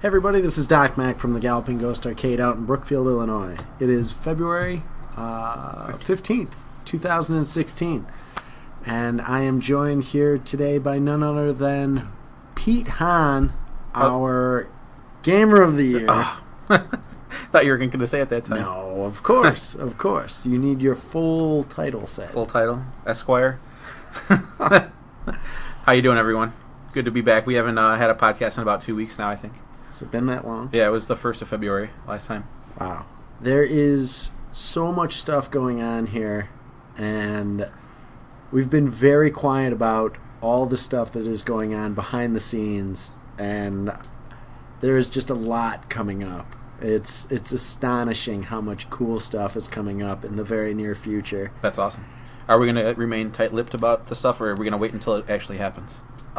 Hey everybody, this is Doc Mac from the Galloping Ghost Arcade out in Brookfield, Illinois. It is February 15th, 2016, and I am joined here today by none other than Pete Hahn, our Gamer of the Year. Thought you were going to say it that time. No, of course, of course. You need your full title set. Full title, Esquire. How you doing, everyone? Good to be back. We haven't had a podcast in about 2 weeks now, I think. Has it been that long? Yeah, it was the 1st of February last time. Wow. There is so much stuff going on here, and we've been very quiet about all the stuff that is going on behind the scenes, and there is just a lot coming up. It's astonishing how much cool stuff is coming up in the very near future. That's awesome. Are we going to remain tight-lipped about the stuff, or are we going to wait until it actually happens?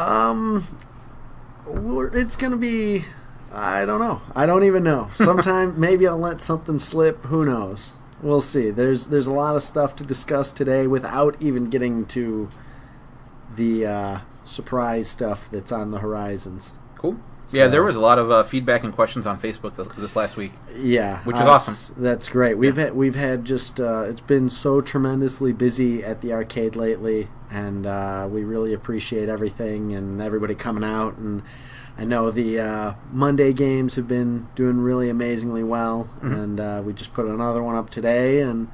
It's going to be... I don't know. I don't even know. Sometime maybe I'll let something slip. Who knows? We'll see. There's a lot of stuff to discuss today without even getting to the surprise stuff that's on the horizons. Cool. So, yeah, there was a lot of feedback and questions on Facebook this last week. Yeah, which is awesome. That's great. We've had just it's been so tremendously busy at the arcade lately, and we really appreciate everything and everybody coming out. And I know the Monday games have been doing really amazingly well, and we just put another one up today. And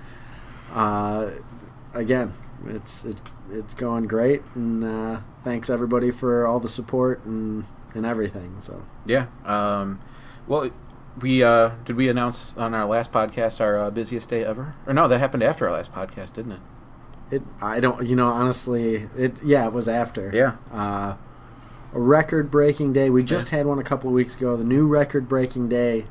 again, it's going great. And thanks everybody for all the support and everything. So yeah, well, we did we announce on our last podcast our busiest day ever? Or no, that happened after our last podcast, didn't it? I don't, honestly, it was after. Yeah. A record-breaking day. We just had one a couple of weeks ago. The new record-breaking day,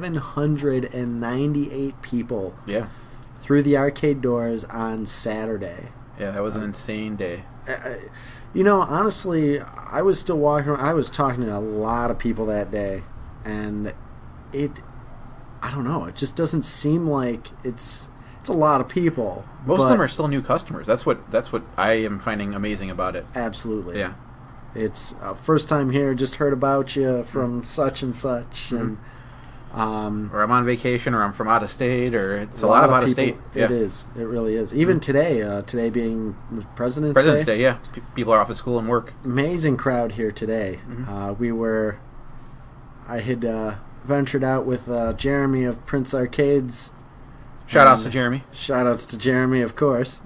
798 people. Yeah. Through the arcade doors on Saturday. Yeah, that was an insane day. Honestly, I was still walking around. I was talking to a lot of people that day, and I don't know, it just doesn't seem like it's a lot of people. Most of them are still new customers. That's what I am finding amazing about it. Absolutely. Yeah. It's first time here, just heard about you from such and such, and or I'm on vacation, or I'm from out of state, or it's a lot of out of state. Yeah. It is. It really is. Even today being President's Day, yeah. People are off at school and work. Amazing crowd here today. I had ventured out with Jeremy of Prince Arcades. Shout-outs to Jeremy. Shout-outs to Jeremy, of course.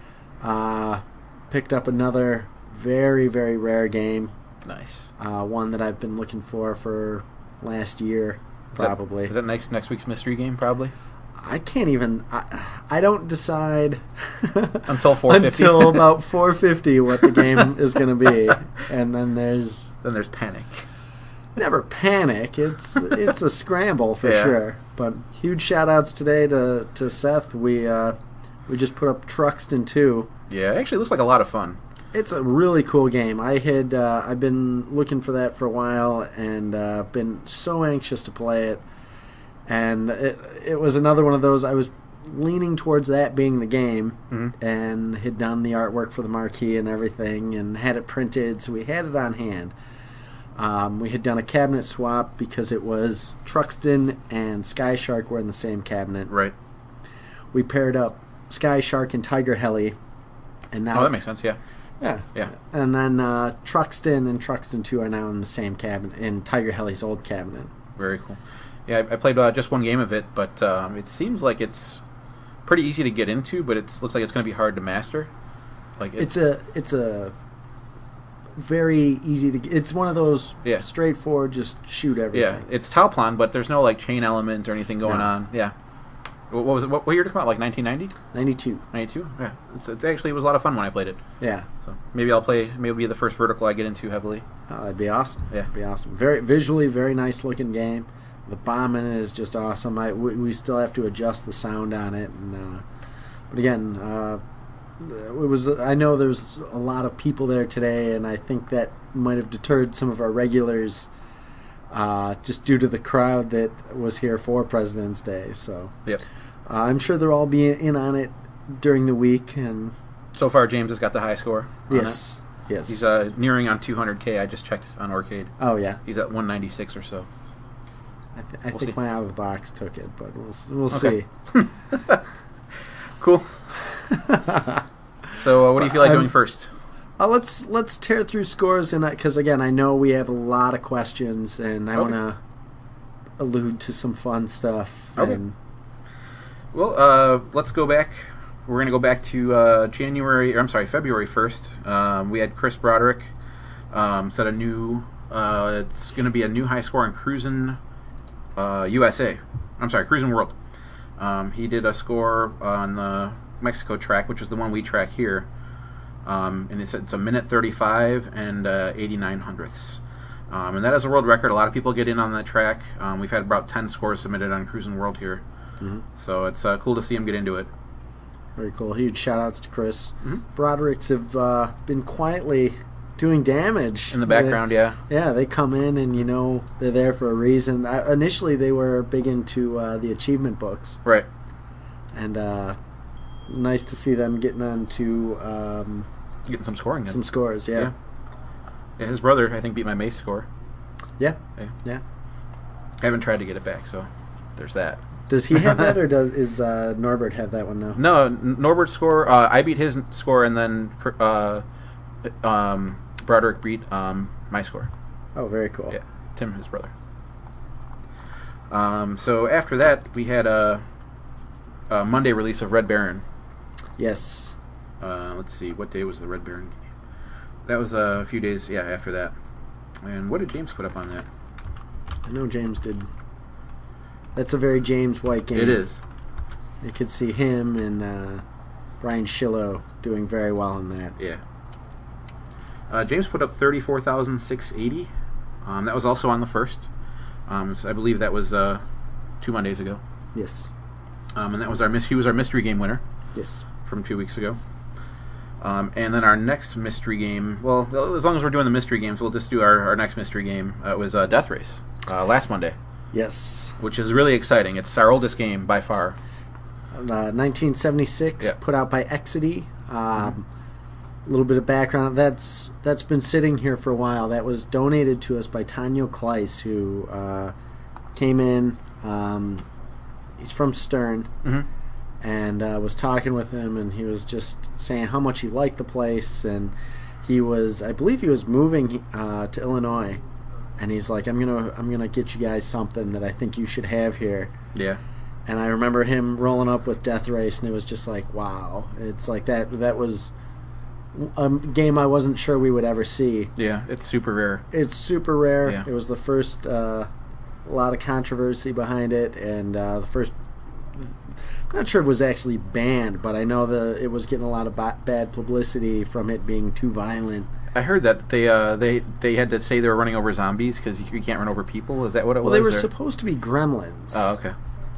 Picked up another very, very rare game. Nice. One that I've been looking for last year, probably. Is that next week's mystery game, probably? I can't even... I don't decide... Until 4:50. Until about 4:50 what the game is going to be. And then there's... Then there's panic. Never panic. It's a scramble for sure. But huge shout-outs today to Seth. We just put up Truxton 2. Yeah, it actually looks like a lot of fun. It's a really cool game. I've been looking for that for a while and been so anxious to play it. And it was another one of those, I was leaning towards that being the game, and had done the artwork for the marquee and everything and had it printed, so we had it on hand. We had done a cabinet swap because it was Truxton and Sky Shark were in the same cabinet. Right. We paired up Sky Shark and Tiger Heli. And now, that makes sense, yeah. Yeah. And then Truxton and Truxton 2 are now in the same cabinet, in Tiger Heli's old cabinet. Very cool. Yeah, I played just one game of it, but it seems like it's pretty easy to get into, but it looks like it's going to be hard to master. Like it's a very easy to. It's one of those straightforward, just shoot everything. Yeah, it's Tauplan, but there's no like chain element or anything going on. Yeah. What was it? What year did it come out? Like 1990? 92. 92? Yeah. It's actually, it was a lot of fun when I played it. Yeah. So maybe I'll play. Maybe it'll be the first vertical I get into heavily. Oh, that'd be awesome. Yeah. That'd be awesome. Very visually, very nice looking game. The bombing is just awesome. We still have to adjust the sound on it, and but again, it was. I know there's a lot of people there today, and I think that might have deterred some of our regulars, just due to the crowd that was here for President's Day. So, yep. I'm sure they'll all be in on it during the week, and so far James has got the high score. Yes. He's nearing on 200K. I just checked on Arcade. Oh yeah. He's at 196 or so. I We'll think see. my out of the box took it, but we'll Okay. see. Cool. So, what do you feel like doing first? Let's tear through scores, and because again, I know we have a lot of questions, and I Okay. want to allude to some fun stuff. Okay. And Well, let's go back. We're going to go back to February 1st. We had Chris Broderick set a new. It's going to be a new high score in Cruisin' USA. I'm sorry, Cruisin' World. He did a score on the Mexico track, which is the one we track here. And it's a minute 35 and 89 hundredths. And that is a world record. A lot of people get in on that track. We've had about 10 scores submitted on Cruisin' World here. Mhm. So it's cool to see him get into it. Very cool. Huge shout outs to Chris. Mhm. Brodericks have been quietly doing damage In the background, yeah. Yeah, they come in and they're there for a reason. Initially, they were big into the achievement books, Right. and nice to see them getting on to Getting some scoring in. some scores. Yeah. Yeah, his brother, I think, beat my Mace score. Yeah. Yeah. Yeah. I haven't tried to get it back, so there's that. Does he have that, or is Norbert have that one now? No, Norbert's score, I beat his score, and then Broderick beat my score. Oh, very cool. Yeah, Tim, his brother. So after that, we had a Monday release of Red Baron. Yes. Let's see, what day was the Red Baron? That was a few days, after that. And what did James put up on that? I know James did. That's a very James White game. It is. You could see him and Brian Shillow doing very well in that. Yeah. James put up 34,680. That was also on the first. So I believe that was 2 Mondays ago. Yes. And that was he was our mystery game winner Yes. from 2 weeks ago. And then our next mystery game, well, as long as we're doing the mystery games, we'll just do our next mystery game. It was Death Race last Monday, Yes. which is really exciting. It's our oldest game by far. 1976, Yeah. put out by Exidy. A little bit of background. That's been sitting here for a while. That was donated to us by Tanyo Kleiss, who came in. He's from Stern, Mm-hmm. and was talking with him, and he was just saying how much he liked the place, and I believe he was moving to Illinois, and he's like, I'm gonna get you guys something that I think you should have here. Yeah. And I remember him rolling up with Death Race, and it was just like, wow. It's like that was a game I wasn't sure we would ever see. Yeah, it's super rare. It's super rare. Yeah. It was the first, a lot of controversy behind it, and the first, I'm not sure if it was actually banned, but I know it was getting a lot of bad publicity from it being too violent. I heard that they had to say they were running over zombies because you can't run over people. Is that what it was? Well, they were or- supposed to be gremlins. Oh, okay.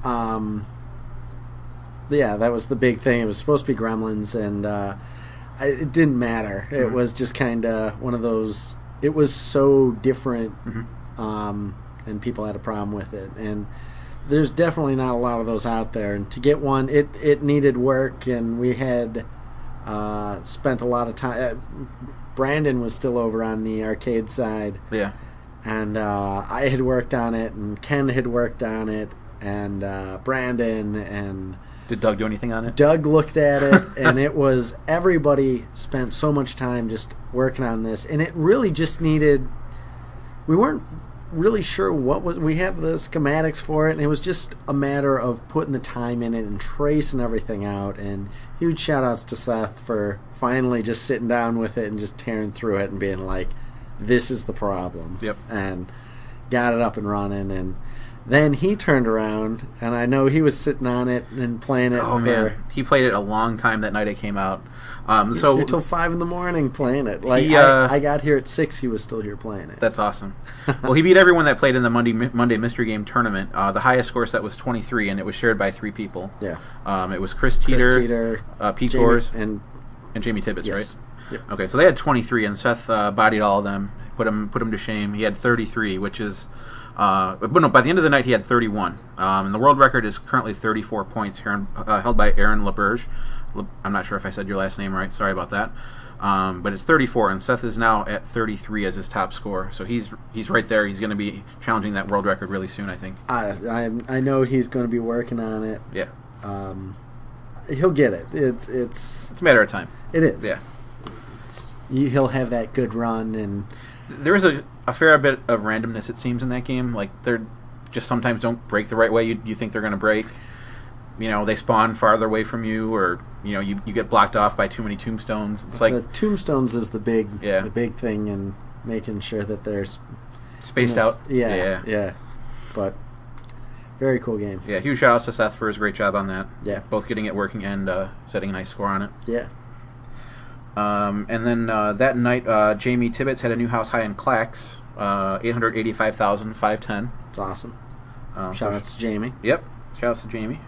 Yeah, that was the big thing. It was supposed to be gremlins, and it didn't matter. It Mhm. was just kind of one of those. It was so different, Mm-hmm. and people had a problem with it. And there's definitely not a lot of those out there. And to get one, it needed work, and we had spent a lot of time. Brandon was still over on the arcade side, Yeah. and I had worked on it, and Ken had worked on it, and Brandon and Did Doug do anything on it? Doug looked at it, and it was everybody spent so much time just working on this, and it really just needed. We weren't really sure what was. We have the schematics for it, and it was just a matter of putting the time in it and tracing everything out. And huge shout outs to Seth for finally just sitting down with it and just tearing through it and being like, "This is the problem." Yep. And got it up and running, and then he turned around, and I know he was sitting on it and playing it. Oh man, he played it a long time that night it came out. So until 5 a.m. playing it. Like He, I got here at 6, he was still here playing it. that's awesome. Well, he beat everyone that played in the Monday Mystery Game tournament. The highest score set was 23, and it was shared by 3 people. Yeah. It was Chris Teeter, Pete Jamie, Gores, and Jamie Tibbetts, yes. right? Yep. Okay, so they had 23, and Seth bodied all of them, put him to shame. He had 33, which is, but no, by the end of the night he had 31. And the world record is currently 34 points, held by Aaron LaBerge. I'm not sure if I said your last name right. Sorry about that. But it's 34, and Seth is now at 33 as his top score. So he's right there. He's going to be challenging that world record really soon, I think. I know he's going to be working on it. Yeah. He'll get it. It's a matter of time. It is. Yeah. He'll have that good run, and there is a fair bit of randomness, it seems, in that game. Like, they're just sometimes don't break the right way you think they're going to break. They spawn farther away from you, or you get blocked off by too many tombstones. It's like the tombstones is the big thing, and making sure that they're spaced out. Yeah. But very cool game. Yeah, huge shout outs to Seth for his great job on that. Yeah, both getting it working and setting a nice score on it. Yeah. And then that night, Jamie Tibbetts had a new house high in Clacks, 885,510. It's awesome. Shout outs to Jamie. Yep. Shout out to Jamie.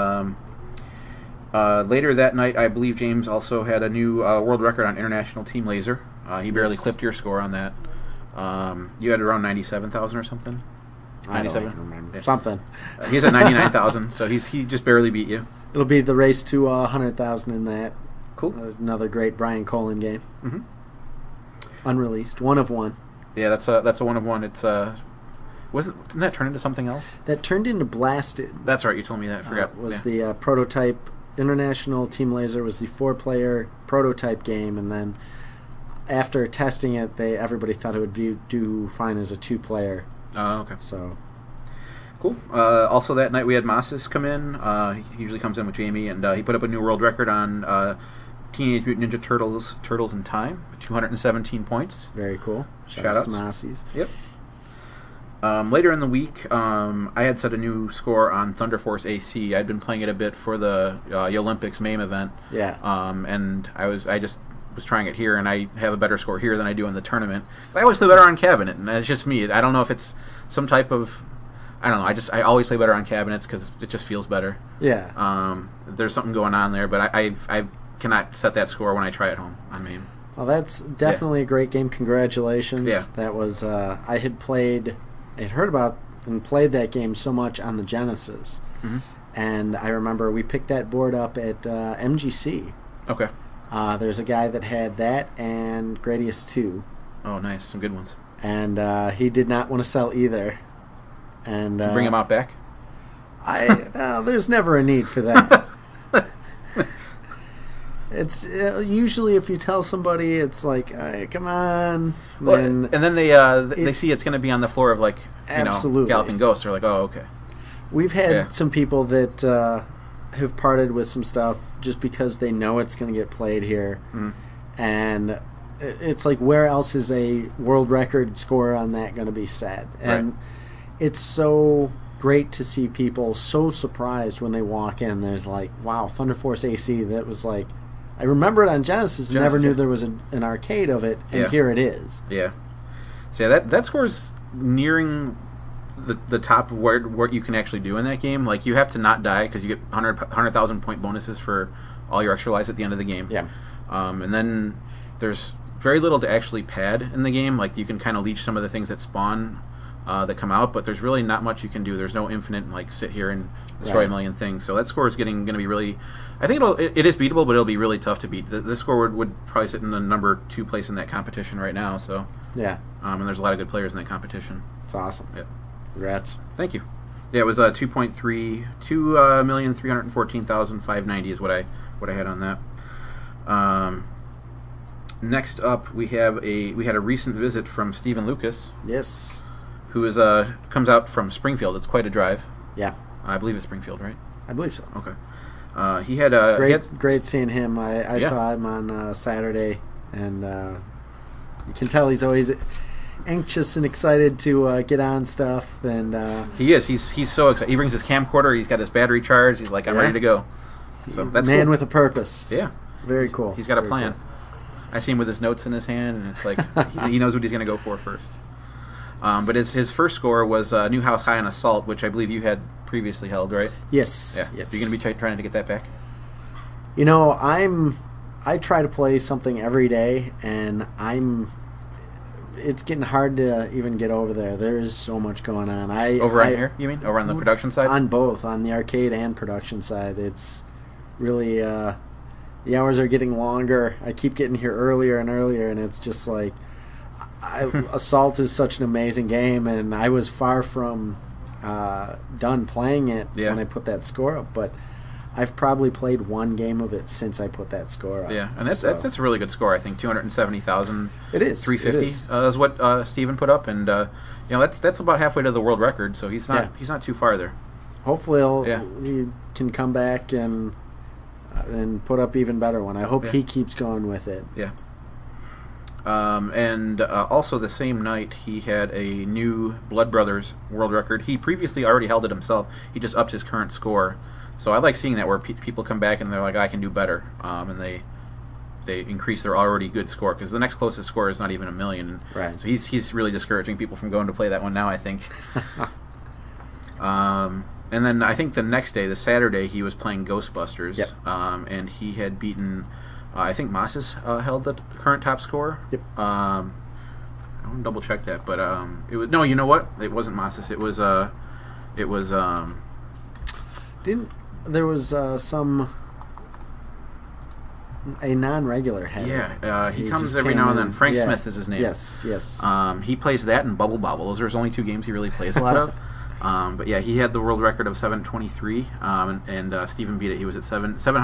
Later that night, I believe James also had a new world record on International Team Laser. He barely clipped your score on that. You had around 97,000 or something? 97? I don't remember. Yeah. Something. He's at 99,000, so he just barely beat you. It'll be the race to 100,000 in that. Cool. Another great Brian Colin game. Mm-hmm. Unreleased. One of one. Yeah, that's a one of one. It's didn't that turn into something else? That turned into Blasted. That's right. You told me that. I forgot. The prototype. International Team Laser was the 4-player prototype game, and then after testing it, everybody thought it would do fine as a 2-player. Oh, okay. So cool. Also that night we had Masses come in. He usually comes in with Jamie, and he put up a new world record on Teenage Mutant Ninja Turtles in Time, 217 points. Very cool. Shout outs to Masses. Yep. Later in the week, I had set a new score on Thunder Force AC. I'd been playing it a bit for the Olympics MAME event. Yeah. And I just was trying it here, and I have a better score here than I do in the tournament. So I always play better on cabinet, and it's just me. I don't know if it's some type of, I don't know. I always play better on cabinets because it just feels better. Yeah. There's something going on there, but I cannot set that score when I try at home on MAME. Well, that's definitely a great game. Congratulations. Yeah. That was I had heard about and played that game so much on the Genesis. Mm-hmm. And I remember we picked that board up at MGC. Okay. There's a guy that had that and Gradius 2. Oh, nice. Some good ones. And he did not want to sell either. And bring him out back? There's never a need for that. It's usually if you tell somebody, it's like, hey, come on. Well, and then they see it's going to be on the floor of Galloping Ghost. They're like, oh, okay. We've had some people that have parted with some stuff just because they know it's going to get played here, and it's like, where else is a world record score on that going to be set? And it's so great to see people so surprised when they walk in. There's like, wow, Thunder Force AC. That was like, I remember it on Genesis. Never knew there was an arcade of it, and here it is. Yeah. So that score's nearing the top of what you can actually do in that game. Like, you have to not die because you get 100,000 point bonuses for all your extra lives at the end of the game. Yeah. And then there's very little to actually pad in the game. Like, you can kind of leech some of the things that spawn that come out, but there's really not much you can do. There's no infinite, like, sit here and destroy a million things. So that score is going to be really... I think it is beatable, but it'll be really tough to beat. This score would probably sit in the number 2 place in that competition right now. So yeah, and there's a lot of good players in that competition. It's awesome. Yeah, congrats. Thank you. Yeah, it was 2,314,590 is what I had on that. Next up, we had a recent visit from Stephen Lucas. Yes, who is comes out from Springfield. It's quite a drive. Yeah, I believe it's Springfield, right? I believe so. Okay. He had a great seeing him. I saw him on Saturday, and you can tell he's always anxious and excited to get on stuff. And he is. He's so excited. He brings his camcorder. He's got his battery charged. He's like, I'm ready to go. So that's man cool. with a purpose. Yeah, very cool. He's got a plan. Cool. I see him with his notes in his hand, and it's like he knows what he's going to go for first. But his first score was New House High on Assault, which I believe you had previously held, right? Yes. Yeah. Yes. Are you going to be trying to get that back? You know, I try to play something every day, and it's getting hard to even get over there. There is so much going on. Over on here, you mean? Over on the production side? On both, on the arcade and production side. It's really the hours are getting longer. I keep getting here earlier and earlier, and it's just like Assault is such an amazing game, and I was far from done playing it when I put that score up, but I've probably played one game of it since I put that score up. Yeah, and that's a really good score. I think 270,000. It is 350 is what Steven put up, and that's about halfway to the world record. So he's not too far there. Hopefully, he can come back and put up even better one. I hope he keeps going with it. Yeah. And also the same night, he had a new Blood Brothers world record. He previously already held it himself. He just upped his current score. So I like seeing that where people come back and they're like, I can do better, and they increase their already good score, because the next closest score is not even 1 million. Right. So he's really discouraging people from going to play that one now, I think. And then I think the next day, the Saturday, he was playing Ghostbusters. Yep. And he had beaten, I think Masas held the current top score. Yep. I want to double check that, but it was, no, you know what? It wasn't Masas. It was there was a non-regular head. Yeah, he comes every now and then. Frank Smith is his name. Yes. He plays that and Bubble Bobble. Those are his only two games he really plays a lot of. But yeah, he had the world record of 723, and Steven beat it. He was at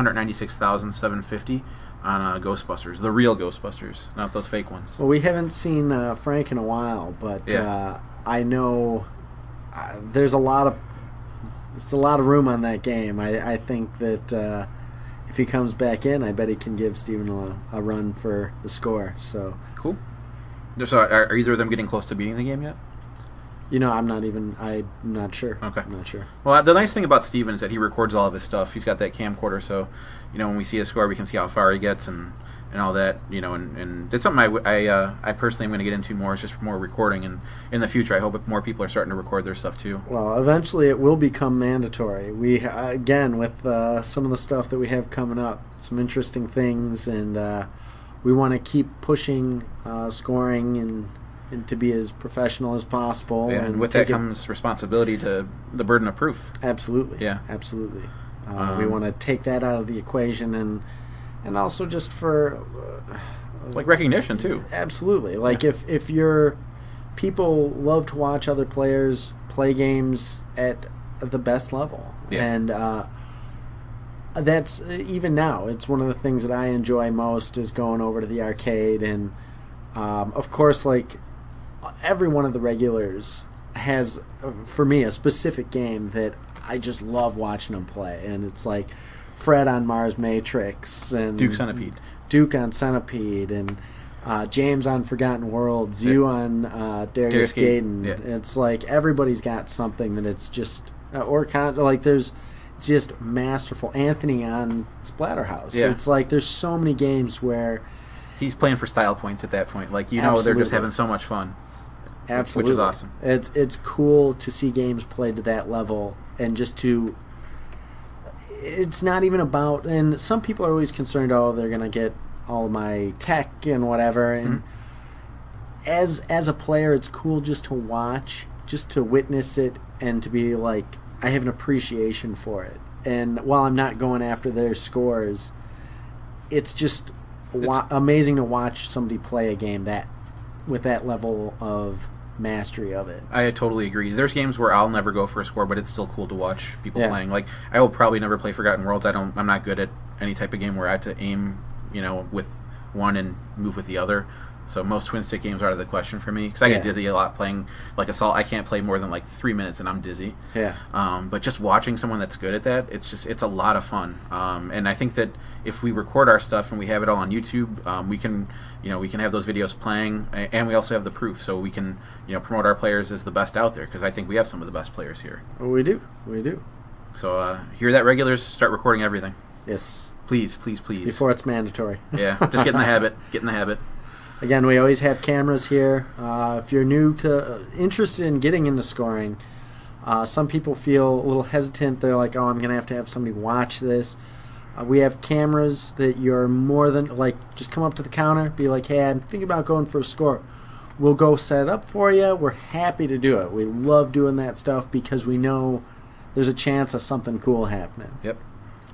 796,750 on Ghostbusters, the real Ghostbusters, not those fake ones. Well, we haven't seen Frank in a while, but I know there's a lot of room on that game. I think that if he comes back in, I bet he can give Steven a run for the score. So cool. So are either of them getting close to beating the game yet? I'm not sure. Okay. I'm not sure. Well, the nice thing about Steven is that he records all of his stuff. He's got that camcorder, so when we see a score, we can see how far he gets and all that. And it's something I personally am going to get into more. Is just more recording, and in the future, I hope more people are starting to record their stuff too. Well, eventually, it will become mandatory. We again with some of the stuff that we have coming up, some interesting things, and we want to keep pushing scoring and to be as professional as possible. Yeah, and with that comes responsibility to the burden of proof. Absolutely. Yeah. Absolutely. We want to take that out of the equation and also just for like recognition too. Absolutely. Like if you're people love to watch other players play games at the best level. Yeah. And that's even now. It's one of the things that I enjoy most is going over to the arcade, and of course, like every one of the regulars has, for me, a specific game that I just love watching them play, and it's like Fred on Mars Matrix and Duke Centipede, and James on Forgotten Worlds, you on Darius Gaiden. Yeah. It's like everybody's got something that it's just it's just masterful. Anthony on Splatterhouse. Yeah. It's like there's so many games where he's playing for style points at that point. Like Absolutely. They're just having so much fun. Absolutely. Which is awesome. It's cool to see games played to that level, and just to. It's not even about, and some people are always concerned, they're going to get all of my tech and whatever, and as a player, it's cool just to watch, just to witness it, and to be like, I have an appreciation for it. And while I'm not going after their scores, it's just amazing to watch somebody play a game with that level of mastery of it. I totally agree. There's games where I'll never go for a score, but it's still cool to watch people playing. Like I will probably never play Forgotten Worlds. I'm not good at any type of game where I have to aim, with one and move with the other. So most twin stick games are out of the question for me because I get dizzy a lot playing like Assault. I can't play more than like 3 minutes and I'm dizzy. Yeah. But just watching someone that's good at that, it's a lot of fun. And I think that if we record our stuff and we have it all on YouTube, we can have those videos playing, and we also have the proof, so we can promote our players as the best out there, because I think we have some of the best players here. We do. So hear that, regulars, start recording everything. Yes. Please. Before it's mandatory. Yeah, just get in the habit. Again, we always have cameras here. If you're interested in getting into scoring, some people feel a little hesitant. They're like, I'm going to have somebody watch this. We have cameras that you're more than, just come up to the counter, be like, hey, I'm thinking about going for a score. We'll go set it up for you. We're happy to do it. We love doing that stuff because we know there's a chance of something cool happening. Yep.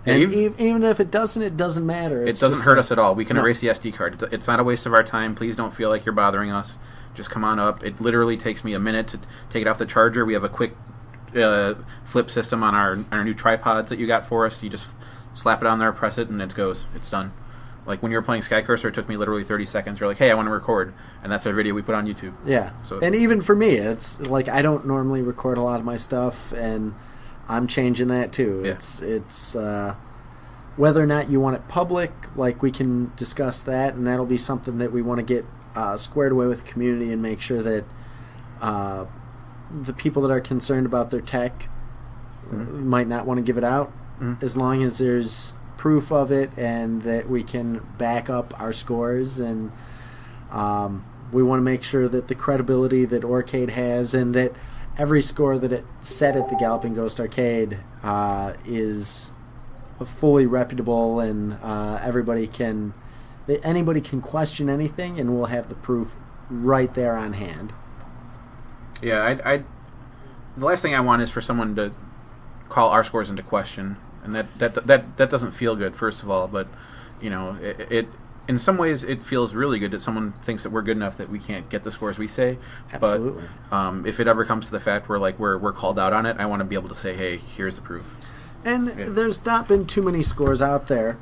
And Yeah, even if it doesn't matter. It doesn't hurt us at all. We can erase the SD card. It's not a waste of our time. Please don't feel like you're bothering us. Just come on up. It literally takes me a minute to take it off the charger. We have a quick flip system on our new tripods that you got for us. You just slap it on there, press it, and it goes. It's done. Like when you were playing Sky Cursor, it took me literally 30 seconds. You're like, hey, I want to record. And that's our video we put on YouTube. Yeah. So, and even for me, it's like I don't normally record a lot of my stuff, and I'm changing that too. Yeah. It's whether or not you want it public, like we can discuss that, and that'll be something that we want to get squared away with the community and make sure that the people that are concerned about their tech might not want to give it out, as long as there's proof of it and that we can back up our scores, and we want to make sure that the credibility that Aurcade has and that every score that it set at the Galloping Ghost Arcade is fully reputable, and anybody can question anything, and we'll have the proof right there on hand. Yeah, the last thing I want is for someone to call our scores into question, and that doesn't feel good, first of all. But it in some ways it feels really good that someone thinks that we're good enough that we can't get the scores we say. Absolutely. But if it ever comes to the fact where we're called out on it, I want to be able to say, hey, here's the proof. And there's not been too many scores out there,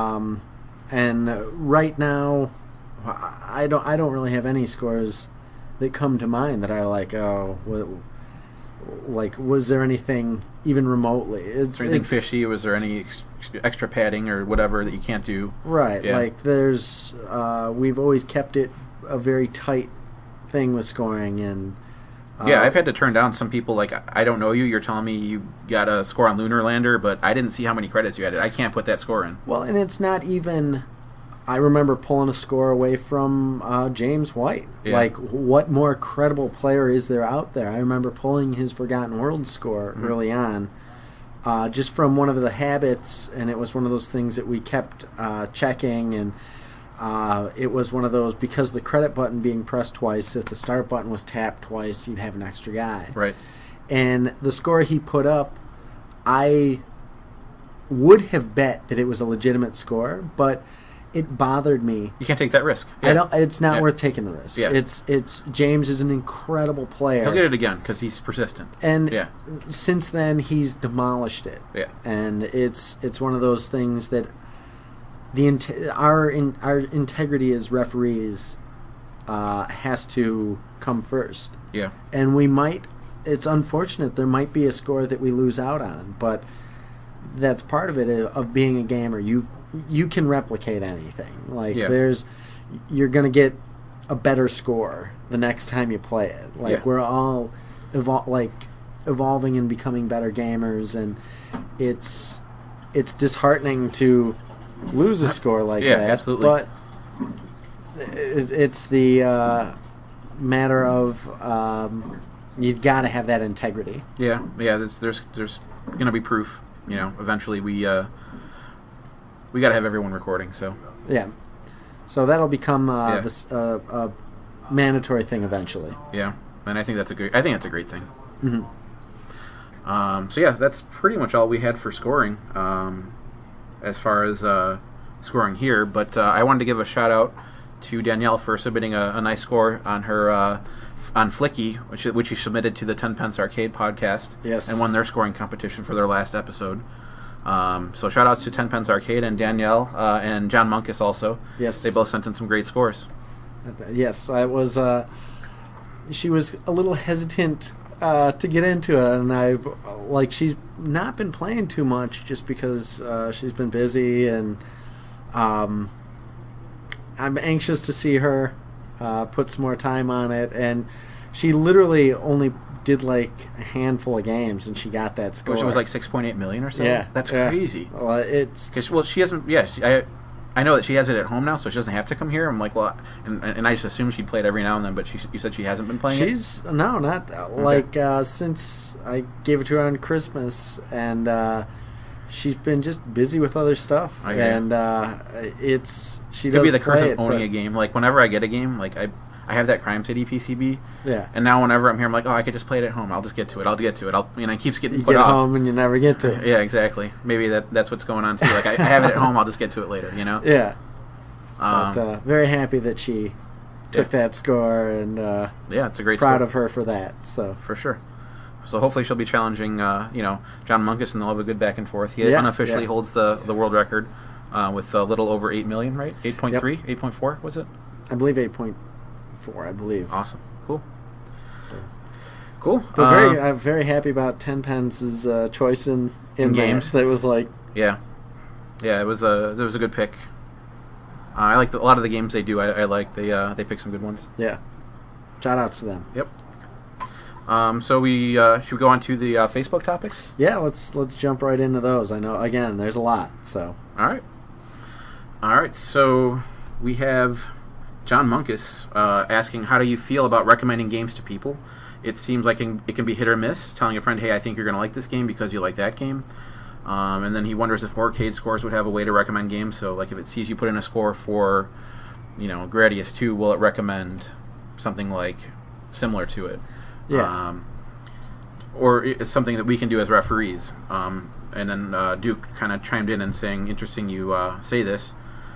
and right now, I don't really have any scores that come to mind that are like, was there anything even remotely? Is there anything fishy? Was there any extra padding or whatever that you can't do? Right. Yeah. Like there's, we've always kept it a very tight thing with scoring, and yeah, I've had to turn down some people. Like, I don't know you. You're telling me you got a score on Lunar Lander, but I didn't see how many credits you had. I can't put that score in. Well, and it's not even. I remember pulling a score away from James White. Yeah. Like, what more credible player is there out there? I remember pulling his Forgotten Worlds score early on, just from one of the habits, and it was one of those things that we kept checking, and it was one of those, because the credit button being pressed twice, if the start button was tapped twice, you'd have an extra guy. Right. And the score he put up, I would have bet that it was a legitimate score, but it bothered me. You can't take that risk. Yeah. It's not worth taking the risk. Yeah. It's James is an incredible player. He'll get it again because he's persistent. And since then he's demolished it. Yeah. And it's one of those things that our integrity as referees has to come first. Yeah. And it's unfortunate, there might be a score that we lose out on, but that's part of it, of being a gamer. You can replicate anything. Like, you're going to get a better score the next time you play it. Like, we're all evolving and becoming better gamers, and it's disheartening to lose a score like that. Yeah, absolutely. But it's the matter of you've got to have that integrity. Yeah. There's going to be proof. Eventually we got to have everyone recording. So so that'll become this mandatory thing eventually. Yeah, and I think that's a great thing. Mm-hmm. So that's pretty much all we had for scoring, as far as scoring here. But I wanted to give a shout out to Danielle for submitting a nice score on her on Flicky, which she submitted to the 10 Pence Arcade podcast. Yes. And won their scoring competition for their last episode. So shout outs to 10 Pence Arcade and Danielle and John Munkus also. Yes. They both sent in some great scores. Yes, I was. She was a little hesitant to get into it, and she's not been playing too much just because she's been busy, and I'm anxious to see her put some more time on it. And she literally only did like a handful of games, and she got that score. Which was like 6.8 million or so. Yeah, that's crazy. Well, she hasn't. Yeah, I know that she has it at home now, so she doesn't have to come here. I'm like, well, and I just assumed she played every now and then, but you said she hasn't been playing it? No, not like since I gave it to her on Christmas, and she's been just busy with other stuff. She could doesn't be the curse play of owning a game. Like, whenever I get a game, like I I have that Crime City PCB. Yeah. And now whenever I'm here, I'm like, oh, I could just play it at home. I'll just get to it. It keeps getting You put get off. home and you never get to it. Yeah, exactly. Maybe that's what's going on too. Like I have it at home. I'll just get to it later. Yeah. But very happy that she took that score, and yeah, it's a great proud score. of her for that. So For sure. So hopefully she'll be challenging, John Munkus, and they'll have a good back and forth. He unofficially holds the world record with a little over 8 million, right? 8.3, 8.4 was it? I believe 8.4. I believe. Awesome. Cool. So. Cool. But I'm very happy about Tenpence's choice in games. That was like, yeah, it was a good pick. I like a lot of the games they do. I like they pick some good ones. Yeah. Shout outs to them. Yep. So we should we go on to the Facebook topics? Yeah, let's jump right into those. I know, again, there's a lot. So All right. So we have John Munkus asking, how do you feel about recommending games to people? It seems like it can be hit or miss. Telling a friend, hey, I think you're going to like this game because you like that game. And then he wonders if Arcade Scores would have a way to recommend games. So, like, if it sees you put in a score for, Gradius 2, will it recommend something like similar to it? yeah, Or it's something that we can do as referees. And then Duke kind of chimed in and saying, interesting you say this.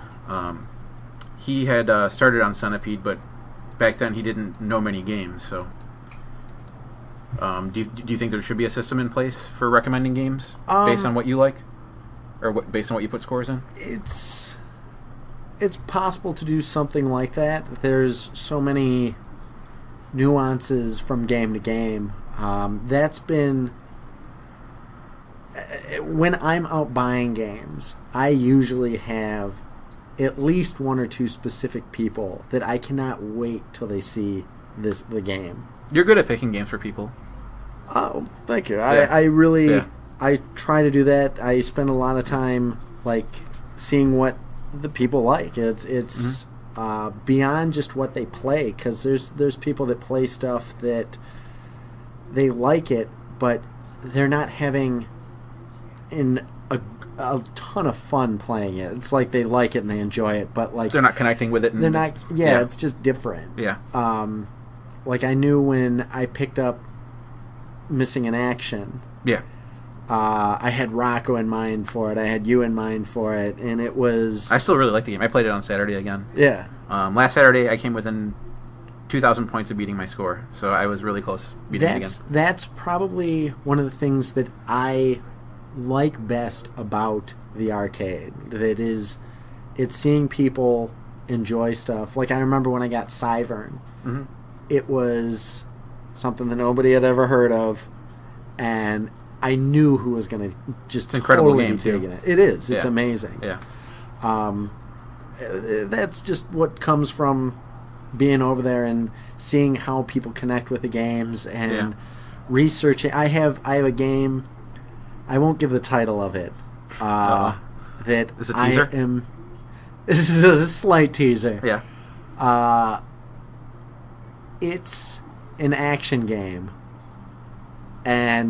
He had started on Centipede, but back then he didn't know many games. So, do you think there should be a system in place for recommending games based on what you like, or based on what you put scores in? it's possible to do something like that. There's so many nuances from game to game. That's been when I'm out buying games, I usually have at least one or two specific people that I cannot wait till they see the game. You're good at picking games for people. Oh, thank you. Yeah. I really Yeah. I try to do that. I spend a lot of time like seeing what the people like. It's beyond just what they play, because there's people that play stuff that they like it, but they're not having a ton of fun playing it. It's like they like it and they enjoy it, but like They're not connecting with it. And they're not. Yeah, it's just different. Yeah. Like I knew when I picked up Missing in Action. Yeah. I had Rocco in mind for it. I had you in mind for it, and it was. I still really like the game. I played it on Saturday again. Yeah. Last Saturday, I came within 2,000 points of beating my score, so I was really close beating it again. That's probably one of the things that I like best about the arcade. That is, it's seeing people enjoy stuff. Like I remember when I got Cyvern, it was something that nobody had ever heard of, and I knew who was going to just incredible totally game, be too. digging it. It is. It's Yeah. amazing. Yeah. That's just what comes from being over there and seeing how people connect with the games and researching. I have a game. I won't give the title of it. That Is it a teaser? This is a slight teaser. Yeah. It's an action game, and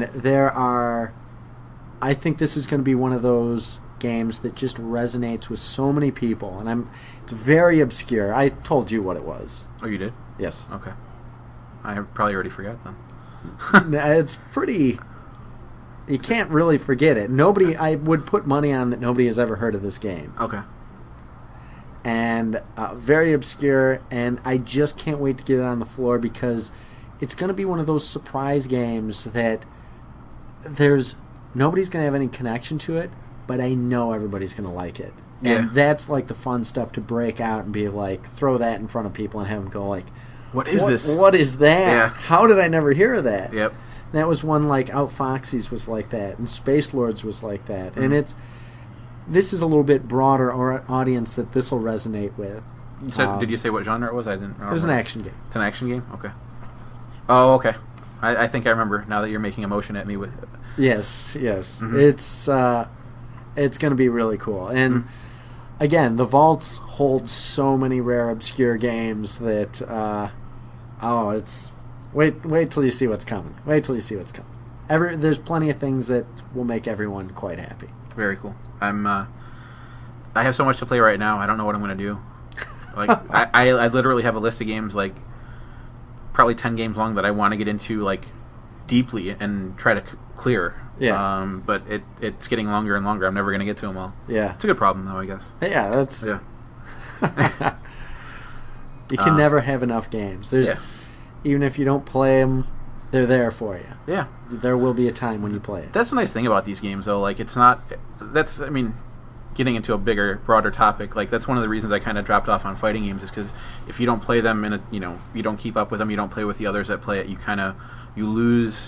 I think this is going to be one of those games that just resonates with so many people, and it's very obscure. I told you what it was. Oh, you did? Yes. Okay. I probably already forgot then. It's pretty. You can't really forget it. I would put money on that nobody has ever heard of this game. Okay. And very obscure, and I just can't wait to get it on the floor, because it's going to be one of those surprise games that nobody's going to have any connection to it, but I know everybody's going to like it. And that's like the fun stuff to break out and be like, throw that in front of people and have them go like, What is this? What is that? Yeah. How did I never hear of that? Yep. That was one like Outfoxies was like that, and Space Lords was like that. And this is a little bit broader audience that this will resonate with. Did you say what genre it was? I didn't. It was an action game. It's an action game. Okay. Oh, okay. I think I remember now that you're making a motion at me with. Yes. Mm-hmm. It's going to be really cool. And again, the vaults hold so many rare, obscure games that it's wait till you see what's coming. Wait till you see what's coming. There's plenty of things that will make everyone quite happy. Very cool. I have so much to play right now. I don't know what I'm going to do. Like I literally have a list of games like probably 10 games long that I want to get into like deeply and try to clear. Yeah. But it's getting longer and longer. I'm never going to get to them all. Yeah. It's a good problem, though, I guess. Yeah, that's... Yeah. You can never have enough games. Even if you don't play them, they're there for you. Yeah. There will be a time when you play it. That's the nice thing about these games, though. Like, it's not... I mean, getting into a bigger, broader topic, like, that's one of the reasons I kind of dropped off on fighting games, is because if you don't play them, you don't keep up with them, you don't play with the others that play it, you lose...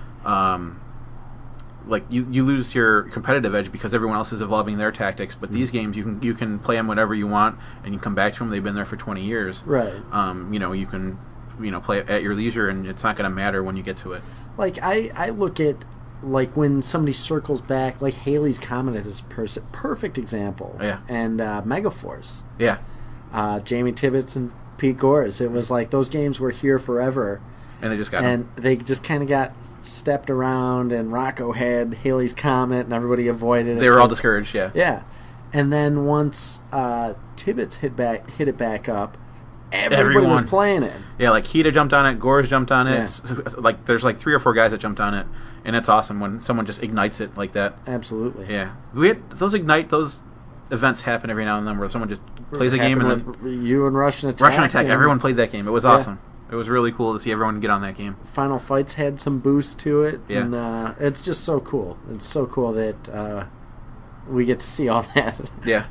you lose your competitive edge because everyone else is evolving their tactics. But these games, you can play them whenever you want, and you come back to them. They've been there for 20 years. Right. You can play it at your leisure, and it's not going to matter when you get to it. Like I look at like when somebody circles back, like Halley's Comet is a perfect example. Yeah. And Megaforce. Yeah. Jamie Tibbetts and Pete Gores. It was like those games were here forever. And they just got they just kind of got stepped around, and Rocco had Halley's Comet, and everybody avoided it. They were all discouraged, yeah. Yeah. And then once Tibbetts hit it back up, everybody was playing it. Yeah, like Hida jumped on it, Gores jumped on it. Yeah. Like there's like 3 or 4 guys that jumped on it, and it's awesome when someone just ignites it like that. Absolutely. Yeah, we had those events happen every now and then where someone just plays a game and with you and Russian Attack. Russian Attack. Everyone played that game. It was awesome. It was really cool to see everyone get on that game. Final Fights had some boost to it, yeah. And it's just so cool. It's so cool that we get to see all that. Yeah.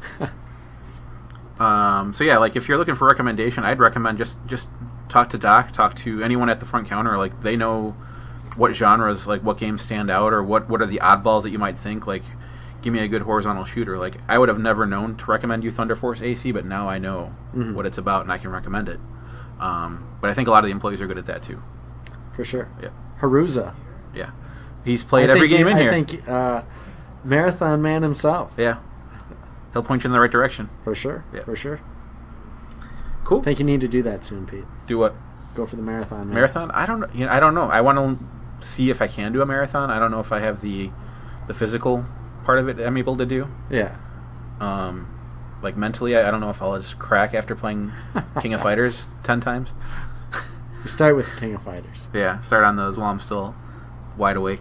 So yeah, like if you're looking for a recommendation, I'd recommend just talk to Doc, talk to anyone at the front counter. Like they know what genres, like what games stand out, or what are the oddballs that you might think. Like, give me a good horizontal shooter. Like I would have never known to recommend you Thunder Force AC, but now I know what it's about and I can recommend it. But I think a lot of the employees are good at that too. For sure. Yeah. Haruza. Yeah. He's played every game in here. I think Marathon Man himself. Yeah. He'll point you in the right direction. For sure. Yeah. For sure. Cool. I think you need to do that soon, Pete. Do what? Go for the Marathon Man. Marathon? I don't know. I don't know. I want to see if I can do a marathon. I don't know if I have the physical part of it I'm able to do. Yeah. Like mentally, I don't know if I'll just crack after playing King of Fighters 10 times. You start with King of Fighters. Yeah, start on those while I'm still wide awake.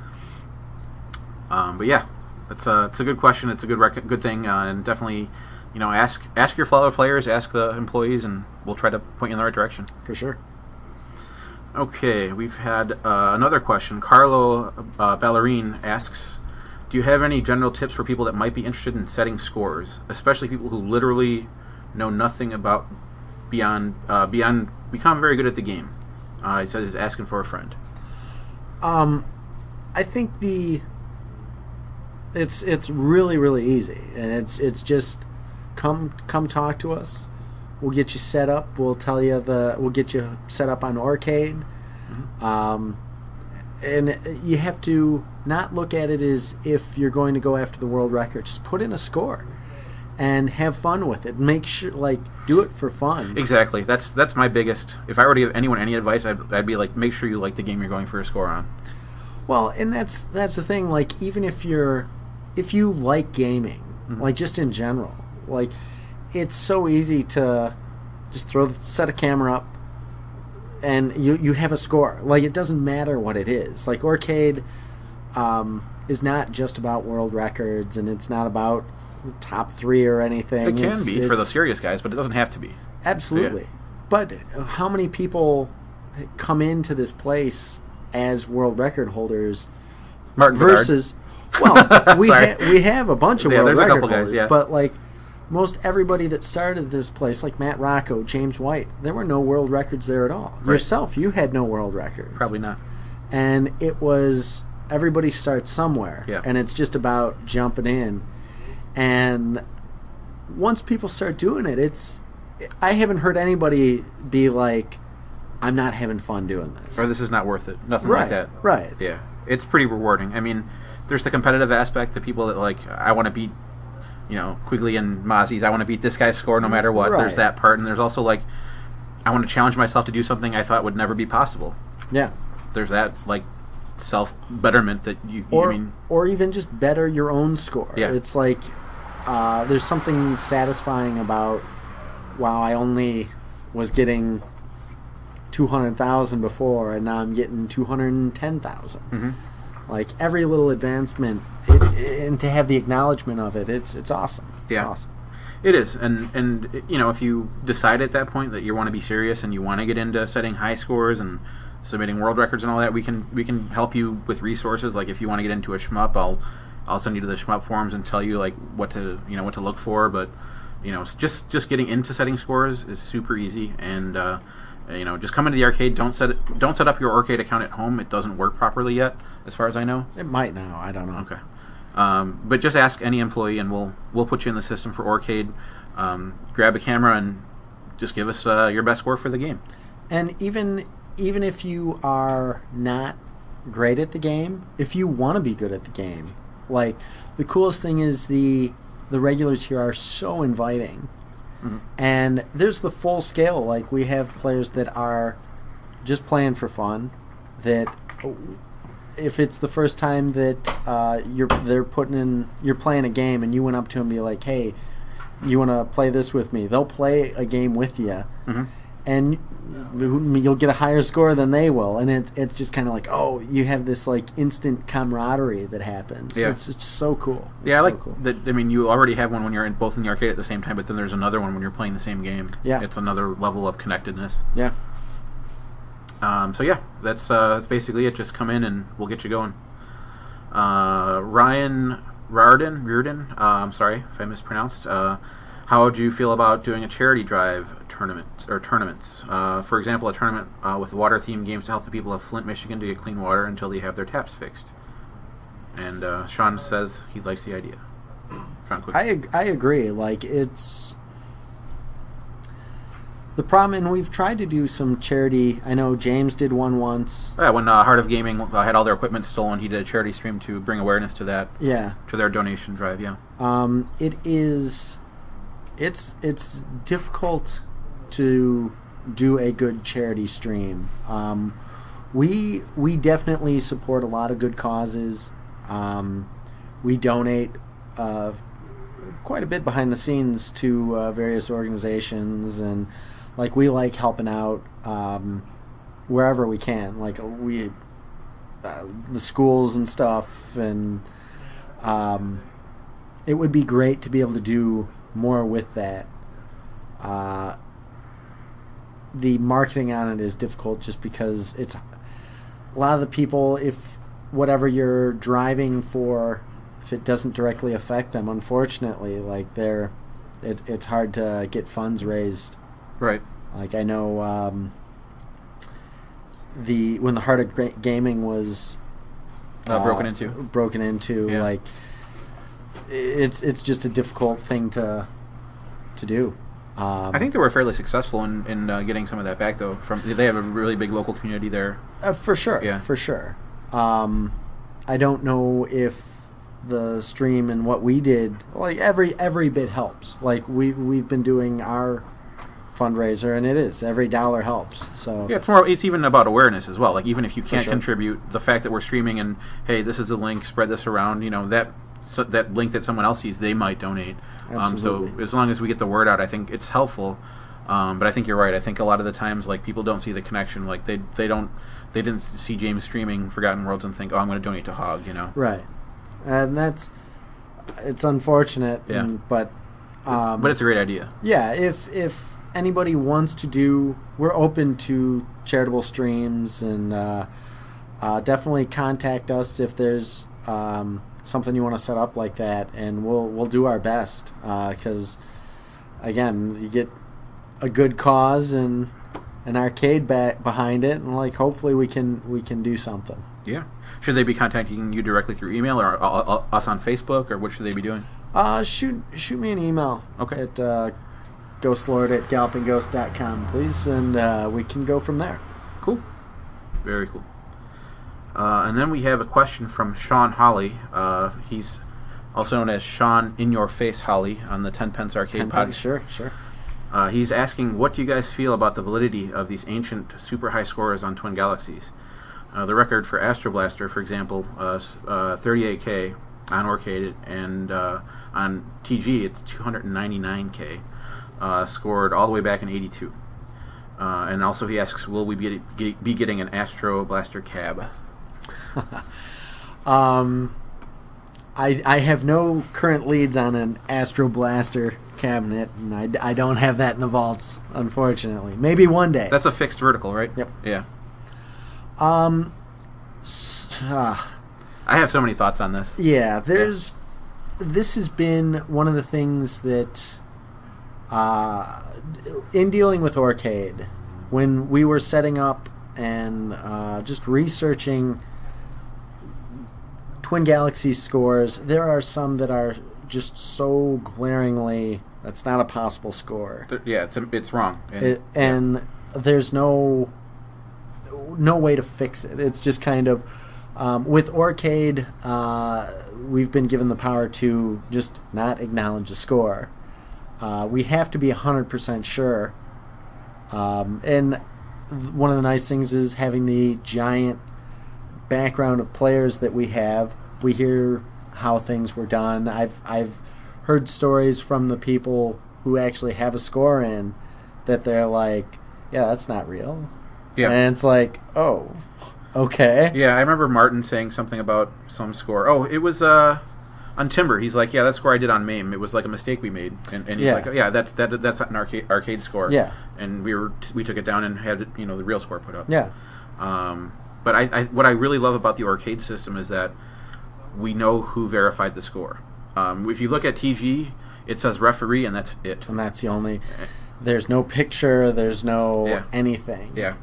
But yeah, it's a good question. It's a good thing, and definitely, ask your fellow players, ask the employees, and we'll try to point you in the right direction. For sure. Okay, we've had another question. Carlo Ballerine asks, do you have any general tips for people that might be interested in setting scores, especially people who literally know nothing about beyond become very good at the game? He says he's asking for a friend. I think it's really, really easy, and it's just come talk to us. We'll get you set up. We'll get you set up on Arcade. And you have to not look at it as if you're going to go after the world record. Just put in a score and have fun with it. Make sure, do it for fun. Exactly. That's my biggest. If I were to give anyone any advice, I'd be like, make sure you like the game you're going for a score on. Well, and that's the thing. Like, even if you like gaming, like just in general, like it's so easy to just set a camera up. And you have a score. Like, it doesn't matter what it is. Like, Arcade is not just about world records, and it's not about the top 3 or anything. It can be for the serious guys, but it doesn't have to be. Absolutely. Yeah. But how many people come into this place as world record holders Martin versus... Well, we have a bunch of world record holders, guys, yeah. But, most everybody that started this place, like Matt Rocco, James White, there were no world records there at all. Right. Yourself, you had no world records. Probably not. And it was, everybody starts somewhere. Yeah. And it's just about jumping in. And once people start doing it, I haven't heard anybody be like, I'm not having fun doing this. Or this is not worth it. Nothing like that. Right. Yeah. It's pretty rewarding. I mean, there's the competitive aspect, the people that, I want to beat Quigley and Mozzie's. I want to beat this guy's score no matter what. Right. There's that part, and there's also I want to challenge myself to do something I thought would never be possible. Yeah. There's that self betterment that or even just better your own score. Yeah. It's there's something satisfying about, wow, I only was getting 200,000 before, and now I'm getting 210,000. Mm-hmm. Like every little advancement, and to have the acknowledgement of it, it's awesome. It's awesome. It is, and if you decide at that point that you want to be serious and you want to get into setting high scores and submitting world records and all that, we can help you with resources. Like if you want to get into a shmup, I'll send you to the shmup forums and tell you like what to look for. But just getting into setting scores is super easy, and just come into the arcade. Don't set up your arcade account at home. It doesn't work properly yet, as far as I know. It might now. I don't know. Okay. But just ask any employee, and we'll put you in the system for arcade. Grab a camera and just give us your best score for the game. And even if you are not great at the game, if you want to be good at the game, like the coolest thing is the regulars here are so inviting. Mm-hmm. And there's the full scale. Like we have players that are just playing for fun. That if it's the first time that you're playing a game and you went up to them and be like, hey, you want to play this with me? They'll play a game with you, mm-hmm. and you'll get a higher score than they will. And it's just kind of like, oh, you have this like instant camaraderie that happens. Yeah. It's so cool. I like that. I mean, you already have one when you're both in the arcade at the same time, but then there's another one when you're playing the same game. Yeah, it's another level of connectedness. Yeah. That's basically it. Just come in and we'll get you going. Ryan Reardon, I'm sorry if I mispronounced. How would you feel about doing a charity drive tournaments? For example, a tournament with water-themed games to help the people of Flint, Michigan to get clean water until they have their taps fixed. And Sean says he likes the idea. Sean, quick. I agree. Like it's the problem, and we've tried to do some charity. I know James did one once. Yeah, when Heart of Gaming had all their equipment stolen, he did a charity stream to bring awareness to that. Yeah. To their donation drive, yeah. It's difficult to do a good charity stream. We definitely support a lot of good causes. We donate quite a bit behind the scenes to various organizations, and like we like helping out wherever we can, like the schools and stuff, and it would be great to be able to do more with that. The marketing on it is difficult just because it's a lot of the people, if whatever you're driving for, if it doesn't directly affect them, unfortunately, like it's hard to get funds raised. Right. Like I know when the Heart of Gaming was broken into, yeah. Like it's just a difficult thing to do. I think they were fairly successful in getting some of that back, though. They have a really big local community there. For sure. Yeah. For sure. I don't know if the stream and what we did, like every bit helps. Like we've been doing our fundraiser, and every dollar helps. So yeah, it's even about awareness as well. Like even if you can't contribute, the fact that we're streaming and hey, this is a link, spread this around. That link that someone else sees, they might donate. So as long as we get the word out, I think it's helpful. But I think you're right. I think a lot of the times, like people don't see the connection. Like they didn't see James streaming Forgotten Worlds and think, oh, I'm going to donate to Hog. Right. And it's unfortunate. Yeah. But it's a great idea. Yeah. If anybody wants to do, we're open to charitable streams, and definitely contact us if there's something you want to set up like that, and we'll do our best. Because again, you get a good cause and an arcade behind it, and like hopefully we can do something. Yeah. Should they be contacting you directly through email or us on Facebook, or what should they be doing? Shoot me an email. Okay. At ghostlord@gallopingghost.com, please, and we can go from there. Cool. Very cool. And then we have a question from Sean Holly. He's also known as Sean In Your Face Holly on the 10 Pence Arcade podcast. Sure. He's asking, what do you guys feel about the validity of these ancient super high scores on Twin Galaxies? The record for Astro Blaster, for example, 38K on arcade, and on TG it's 299K, scored all the way back in '82. And also he asks, will we be getting an Astro Blaster cab? I have no current leads on an Astro Blaster cabinet, and I don't have that in the vaults, unfortunately. Maybe one day. That's a fixed vertical, right? Yep. Yeah. I have so many thoughts on this. Yeah, this has been one of the things that, in dealing with Aurcade, when we were setting up and just researching Twin Galaxies scores, there are some that are just so glaringly, that's not a possible score. Yeah, it's wrong. And there's no way to fix it. It's just kind of, with Aurcade, we've been given the power to just not acknowledge the score. We have to be 100% sure. And one of the nice things is having the giant background of players that we have. We hear how things were done. I've heard stories from the people who actually have a score in that they're like, yeah, that's not real. Yeah. And it's like, oh, okay. Yeah, I remember Martin saying something about some score. Oh, it was on Timber. He's like, yeah, that score I did on MAME. It was like a mistake we made. And he's like, oh, yeah, that's an arcade score. Yeah. And we took it down and had the real score put up. Yeah. But I what I really love about the Aurcade system is that we know who verified the score. If you look at TG, it says referee, and that's it. And that's the only. There's no picture. There's no anything. Yeah.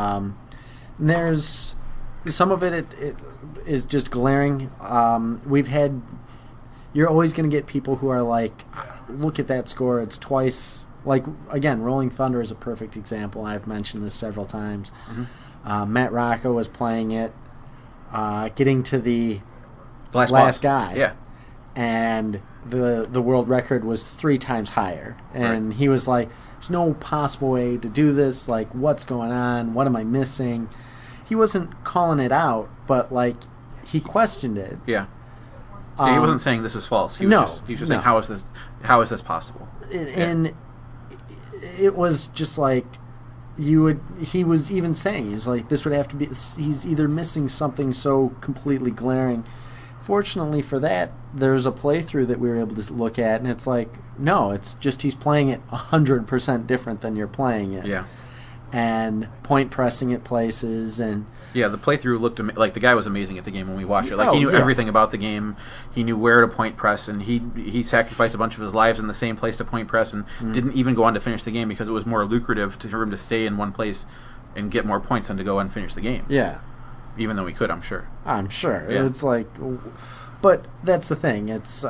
There's some of it is just glaring. We've had. You're always going to get people who are like, look at that score. It's twice. Like, again, Rolling Thunder is a perfect example. I've mentioned this several times. Mm-hmm. Matt Rocco was playing it, getting to the last guy. Yeah. And the world record was 3 times higher. And right. He was like, there's no possible way to do this. Like, what's going on? What am I missing? He wasn't calling it out, but, like, he questioned it. Yeah. He wasn't saying this is false. He was just saying, how is this possible? And it was just like, he was even saying, he's like, this would have to be, he's either missing something so completely glaring. Fortunately for that, there's a playthrough that we were able to look at, and it's like, no, it's just he's playing it 100% different than you're playing it. Yeah. And point pressing at places, and yeah, the playthrough looked like the guy was amazing at the game when we watched it. Like, he knew everything about the game. He knew where to point press, and he sacrificed a bunch of his lives in the same place to point press, and didn't even go on to finish the game because it was more lucrative for him to stay in one place and get more points than to go and finish the game. Yeah. Even though he could, I'm sure. I'm sure. Yeah. It's like, but that's the thing. It's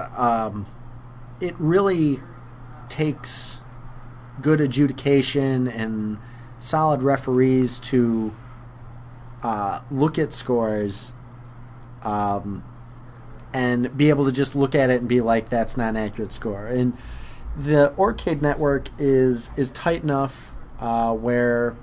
it really takes good adjudication and solid referees to look at scores and be able to just look at it and be like, that's not an accurate score. And the Aurcade network is tight enough where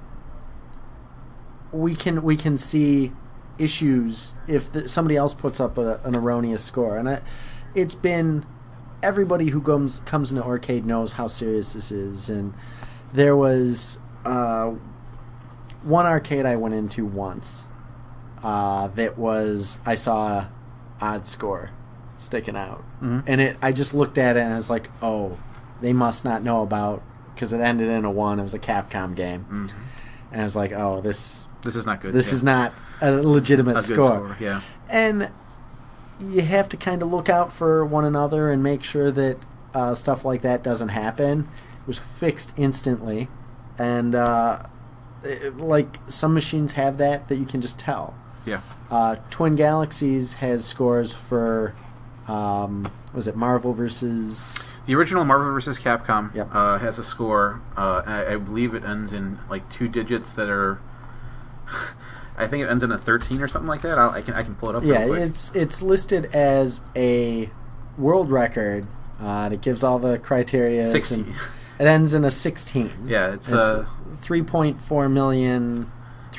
we can see issues if somebody else puts up an erroneous score. And it's been, everybody who comes into Aurcade knows how serious this is. And there was one arcade I went into once that was, I saw an odd score sticking out. Mm-hmm. And I just looked at it and I was like, oh, they must not know about, because it ended in a 1. It was a Capcom game. Mm-hmm. And I was like, oh, this is not good. This is not a legitimate score. score. Yeah. And you have to kind of look out for one another and make sure that stuff like that doesn't happen. It was fixed instantly. And like some machines have that you can just tell. Yeah. Twin Galaxies has scores for, was it Marvel versus... The original Marvel vs. Capcom Yep. Has a score. I believe it ends in like 2 digits that are... I think it ends in a 13 or something like that. I can pull it up. Yeah, real quick. it's listed as a world record. It gives all the criteria. 16. It ends in a 16. Yeah, it's 3.4 million,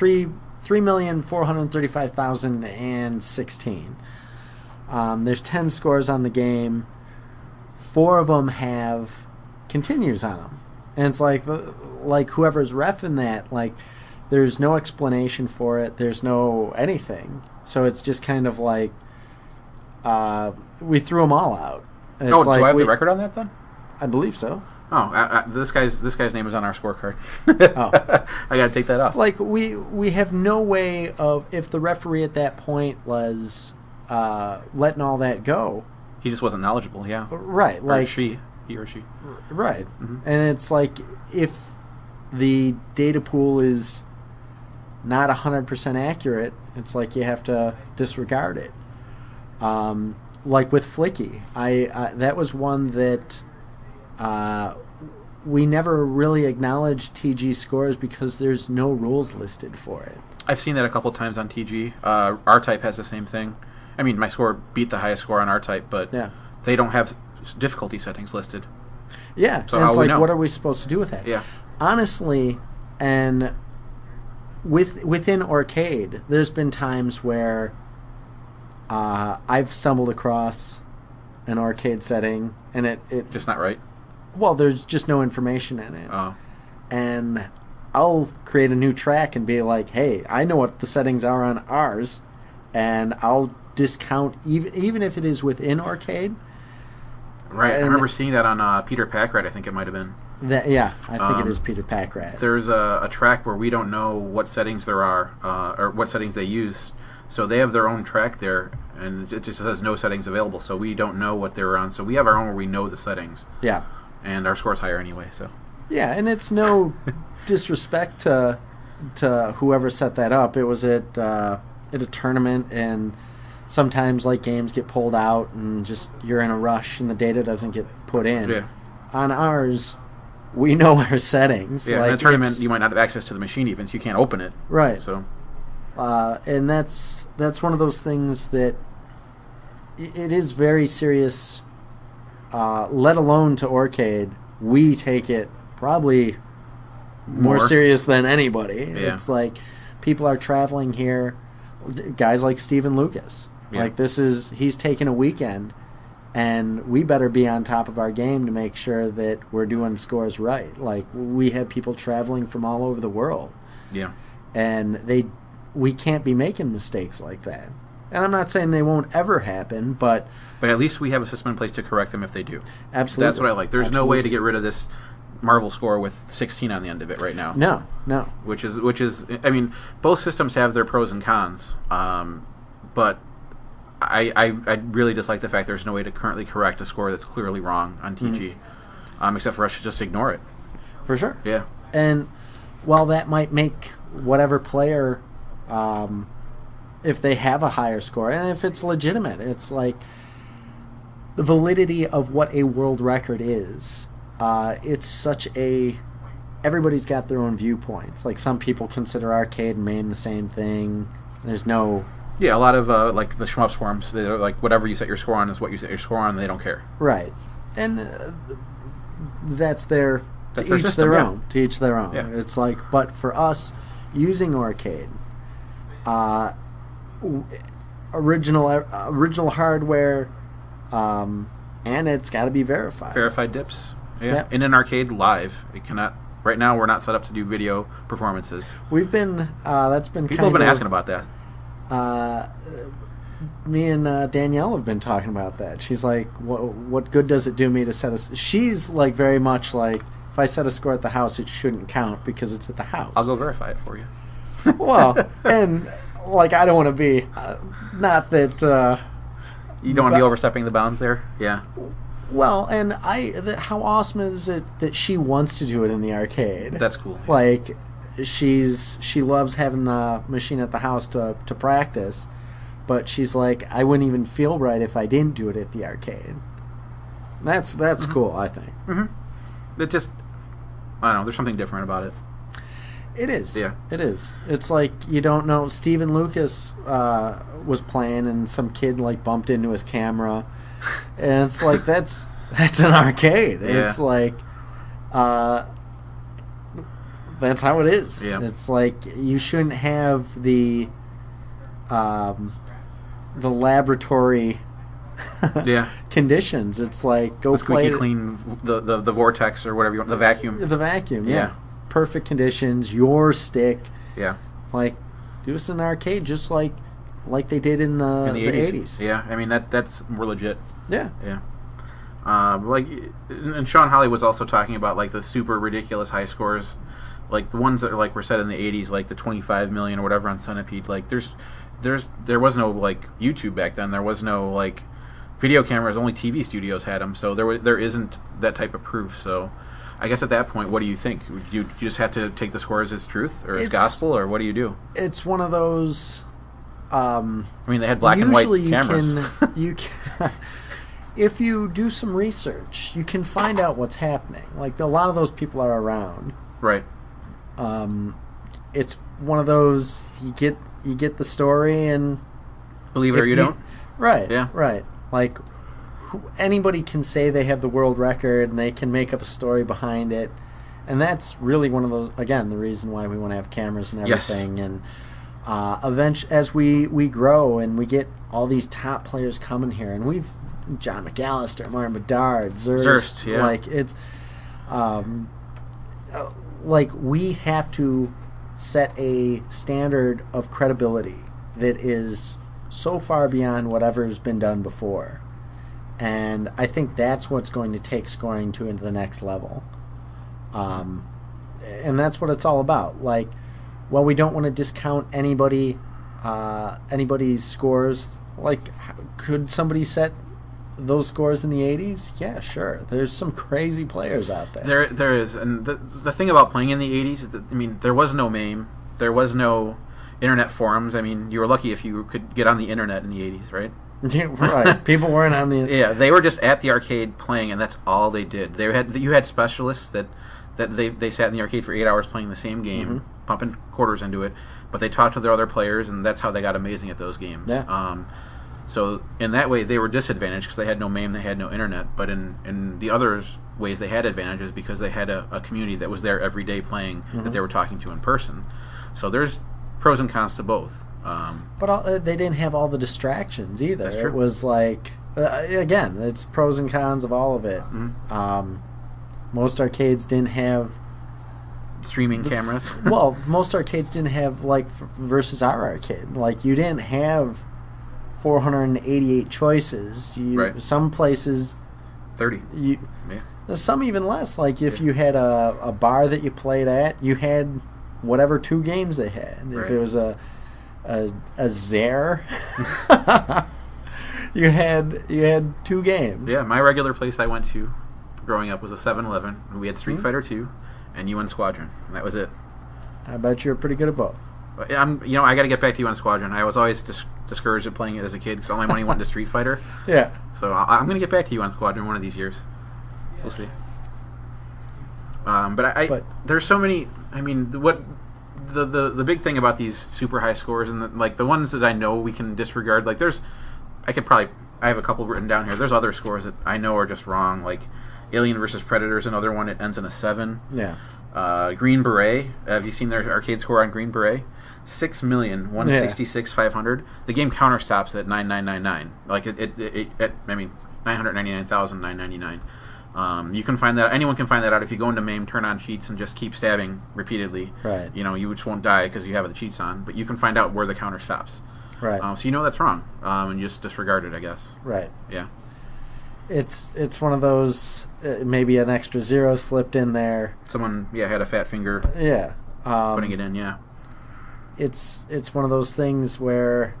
3,435,016. There's 10 scores on the game. 4 of them have continues on them, And it's like whoever's reffing that, like, there's no explanation for it. There's no anything. So it's just kind of like we threw them all out. It's do I have the record on that then? I believe so. Oh, this guy's name is on our scorecard. Oh, I got to take that off. Like we have no way of, if the referee at that point was letting all that go. He just wasn't knowledgeable. Yeah. Right. Like he or she. Right. Mm-hmm. And it's like, if the data pool is not 100% accurate, it's like you have to disregard it. Like with Flicky, I that was one that we never really acknowledged TG scores because there's no rules listed for it. I've seen that a couple times on TG. R-Type has the same thing. I mean, my score beat the highest score on R-Type, but they don't have difficulty settings listed. Yeah, so and it's like, know? what are we supposed to do with that? Yeah. Honestly, and within Arcade, there's been times where I've stumbled across an arcade setting, and it just not right. Well, there's just no information in it. Oh. And I'll create a new track and be like, hey, I know what the settings are on ours, and I'll discount even if it is within Arcade. Right, I remember seeing that on Peter Packrat, I think it might have been. I think it is Peter Packrat. There's a track where we don't know what settings there are, or what settings they use. So they have their own track there, and it just says no settings available, so we don't know what they're on. So we have our own where we know the settings. Yeah. And our score's higher anyway, so. Yeah, and it's no disrespect to whoever set that up. It was at a tournament, and sometimes like games get pulled out and just you're in a rush and the data doesn't get put in. Yeah. On ours, we know our settings. Yeah, like, in a tournament you might not have access to the machine even, so you can't open it. Right. So and that's one of those things that it is very serious, let alone to Arcade. We take it probably more serious than anybody. Yeah. It's like people are traveling here, guys like Stephen Lucas. Yeah. Like he's taking a weekend, and we better be on top of our game to make sure that we're doing scores right. Like, we have people traveling from all over the world. Yeah. And we can't be making mistakes like that. And I'm not saying they won't ever happen, but at least we have a system in place to correct them if they do. Absolutely. That's what I like. There's no way to get rid of this Marvel score with 16 on the end of it right now. No. Which is I mean, both systems have their pros and cons, but I really dislike the fact there's no way to currently correct a score that's clearly wrong on TG, except for us to just ignore it. For sure. Yeah. And while that might make whatever player, if they have a higher score, and if it's legitimate, it's like the validity of what a world record is. It's such a... Everybody's got their own viewpoints. Like, some people consider Arcade and MAME the same thing. There's no... Yeah, a lot of like the shmups forums, they're like, whatever you set your score on is what you set your score on, and they don't care. Right. And that's their... That's to their each system, their yeah. own. To each their own. Yeah. It's like, but for us, using Arcade, original hardware, and it's got to be verified. Verified dips. Yeah. Yep. In an arcade live, it cannot. Right now, we're not set up to do video performances. We've been. That's been. People have been asking about that. Me and Danielle have been talking about that. She's like, "What good does it do me to set a?" She's like very much like, if I set a score at the house, it shouldn't count because it's at the house. I'll go verify it for you. Well, and like, I don't want to be. Not that. You don't want to be overstepping the bounds there. Yeah. Well, and how awesome is it that she wants to do it in the arcade? That's cool. Like, she loves having the machine at the house to practice, but she's like, I wouldn't even feel right if I didn't do it at the arcade. That's cool, I think. Mm-hmm. It just, I don't know, there's something different about it. It is. Yeah. It is. It's like, you don't know, Stephen Lucas was playing and some kid like bumped into his camera, and it's like, that's an arcade. Yeah. It's like, that's how it is. Yeah. It's like, you shouldn't have the laboratory Yeah. conditions. It's like go play squeaky clean, the vortex or whatever you want, the vacuum. the vacuum. Yeah. Yeah. Perfect conditions. Your stick. Yeah. Like do this in an arcade, just like they did in the 80s. Yeah, I mean that's more legit. Yeah. Yeah. Like, and Sean Hawley was also talking about like the super ridiculous high scores, like the ones that like were set in the 80s, like the 25 million or whatever on Centipede. Like there was no like YouTube back then. There was no like video cameras. Only TV studios had them. So there isn't that type of proof. So I guess at that point, what do you think? You just have to take the scores as truth or as gospel, or what do you do? It's one of those. I mean, they had black and white cameras. You can, if you do some research, you can find out what's happening. Like a lot of those people are around. Right. It's one of those you get the story and believe it or you don't. Right. Yeah. Right. Like anybody can say they have the world record and they can make up a story behind it, and that's really one of those. Again, the reason why we want to have cameras and everything. Yes. And eventually, as we grow and we get all these top players coming here, and we've John McAllister, Martin Bedard, Zurst, yeah. like it's like we have to set a standard of credibility that is so far beyond whatever's been done before. And I think that's what's going to take scoring into the next level. And that's what it's all about. Like, well, we don't want to discount anybody's scores. Like, could somebody set those scores in the 80s? Yeah, sure. There's some crazy players out there. There is. And the thing about playing in the 80s is that, I mean, there was no MAME. There was no internet forums. I mean, you were lucky if you could get on the internet in the 80s, right? Yeah, right. People weren't on the... Yeah, they were just at the arcade playing, and that's all they did. You had specialists that they sat in the arcade for 8 hours playing the same game, pumping quarters into it, but they talked to their other players, and that's how they got amazing at those games. Yeah. So in that way, they were disadvantaged because they had no MAME, they had no internet. But in the other ways, they had advantages because they had a community that was there every day playing that they were talking to in person. So there's pros and cons to both. But they didn't have all the distractions either. That's true. It was like, again, it's pros and cons of all of it. Most arcades didn't have streaming cameras. Well, most arcades didn't have, like, versus our arcade. Like, you didn't have 488 choices. Right. Some places... 30. Yeah. Some even less. Like, if you had a bar that you played at, you had whatever 2 games they had. Right. If it was a Zare, you had 2 games. Yeah, my regular place I went to growing up was a 7-Eleven. We had Street Fighter 2 and UN Squadron, and that was it. I bet you were pretty good at both. I got to get back to UN Squadron. I was always discouraged at playing it as a kid because all my money went to Street Fighter. Yeah. So I'm going to get back to UN Squadron one of these years. We'll see. But there's so many. I mean, what the big thing about these super high scores and the ones that I know we can disregard. Like I have a couple written down here. There's other scores that I know are just wrong. Like Alien vs Predator is another one. It ends in a 7. Yeah. Green Beret. Have you seen their arcade score on Green Beret? 6,166,500. The game counter stops at 9,999. Like I mean 999,999. You can find that. Anyone can find that out if you go into MAME, turn on cheats, and just keep stabbing repeatedly. Right. You just won't die because you have the cheats on. But you can find out where the counter stops. Right. So that's wrong, and you just disregard it, I guess. Right. Yeah. It's one of those. Maybe an extra 0 slipped in there. Someone had a fat finger. Yeah. Putting it in. Yeah. It's one of those things where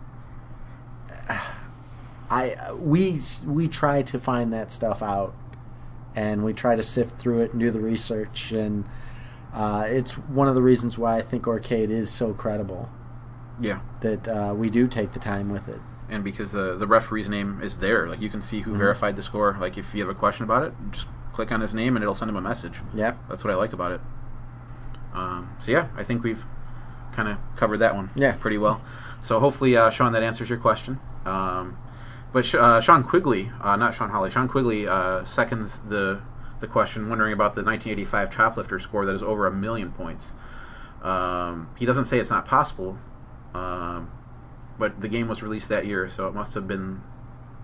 we try to find that stuff out, and we try to sift through it and do the research, and it's one of the reasons why I think Aurcade is so credible. Yeah. That we do take the time with it. And because the referee's name is there, like you can see who verified the score. Like if you have a question about it, just click on his name and it'll send him a message. Yeah. That's what I like about it. So yeah, I think we've kind of covered that one pretty well. So hopefully, Sean, that answers your question. But Sean Quigley, not Sean Hawley, Sean Quigley seconds the question, wondering about the 1985 Choplifter score that is over 1 million points. He doesn't say it's not possible, but the game was released that year, so it must have been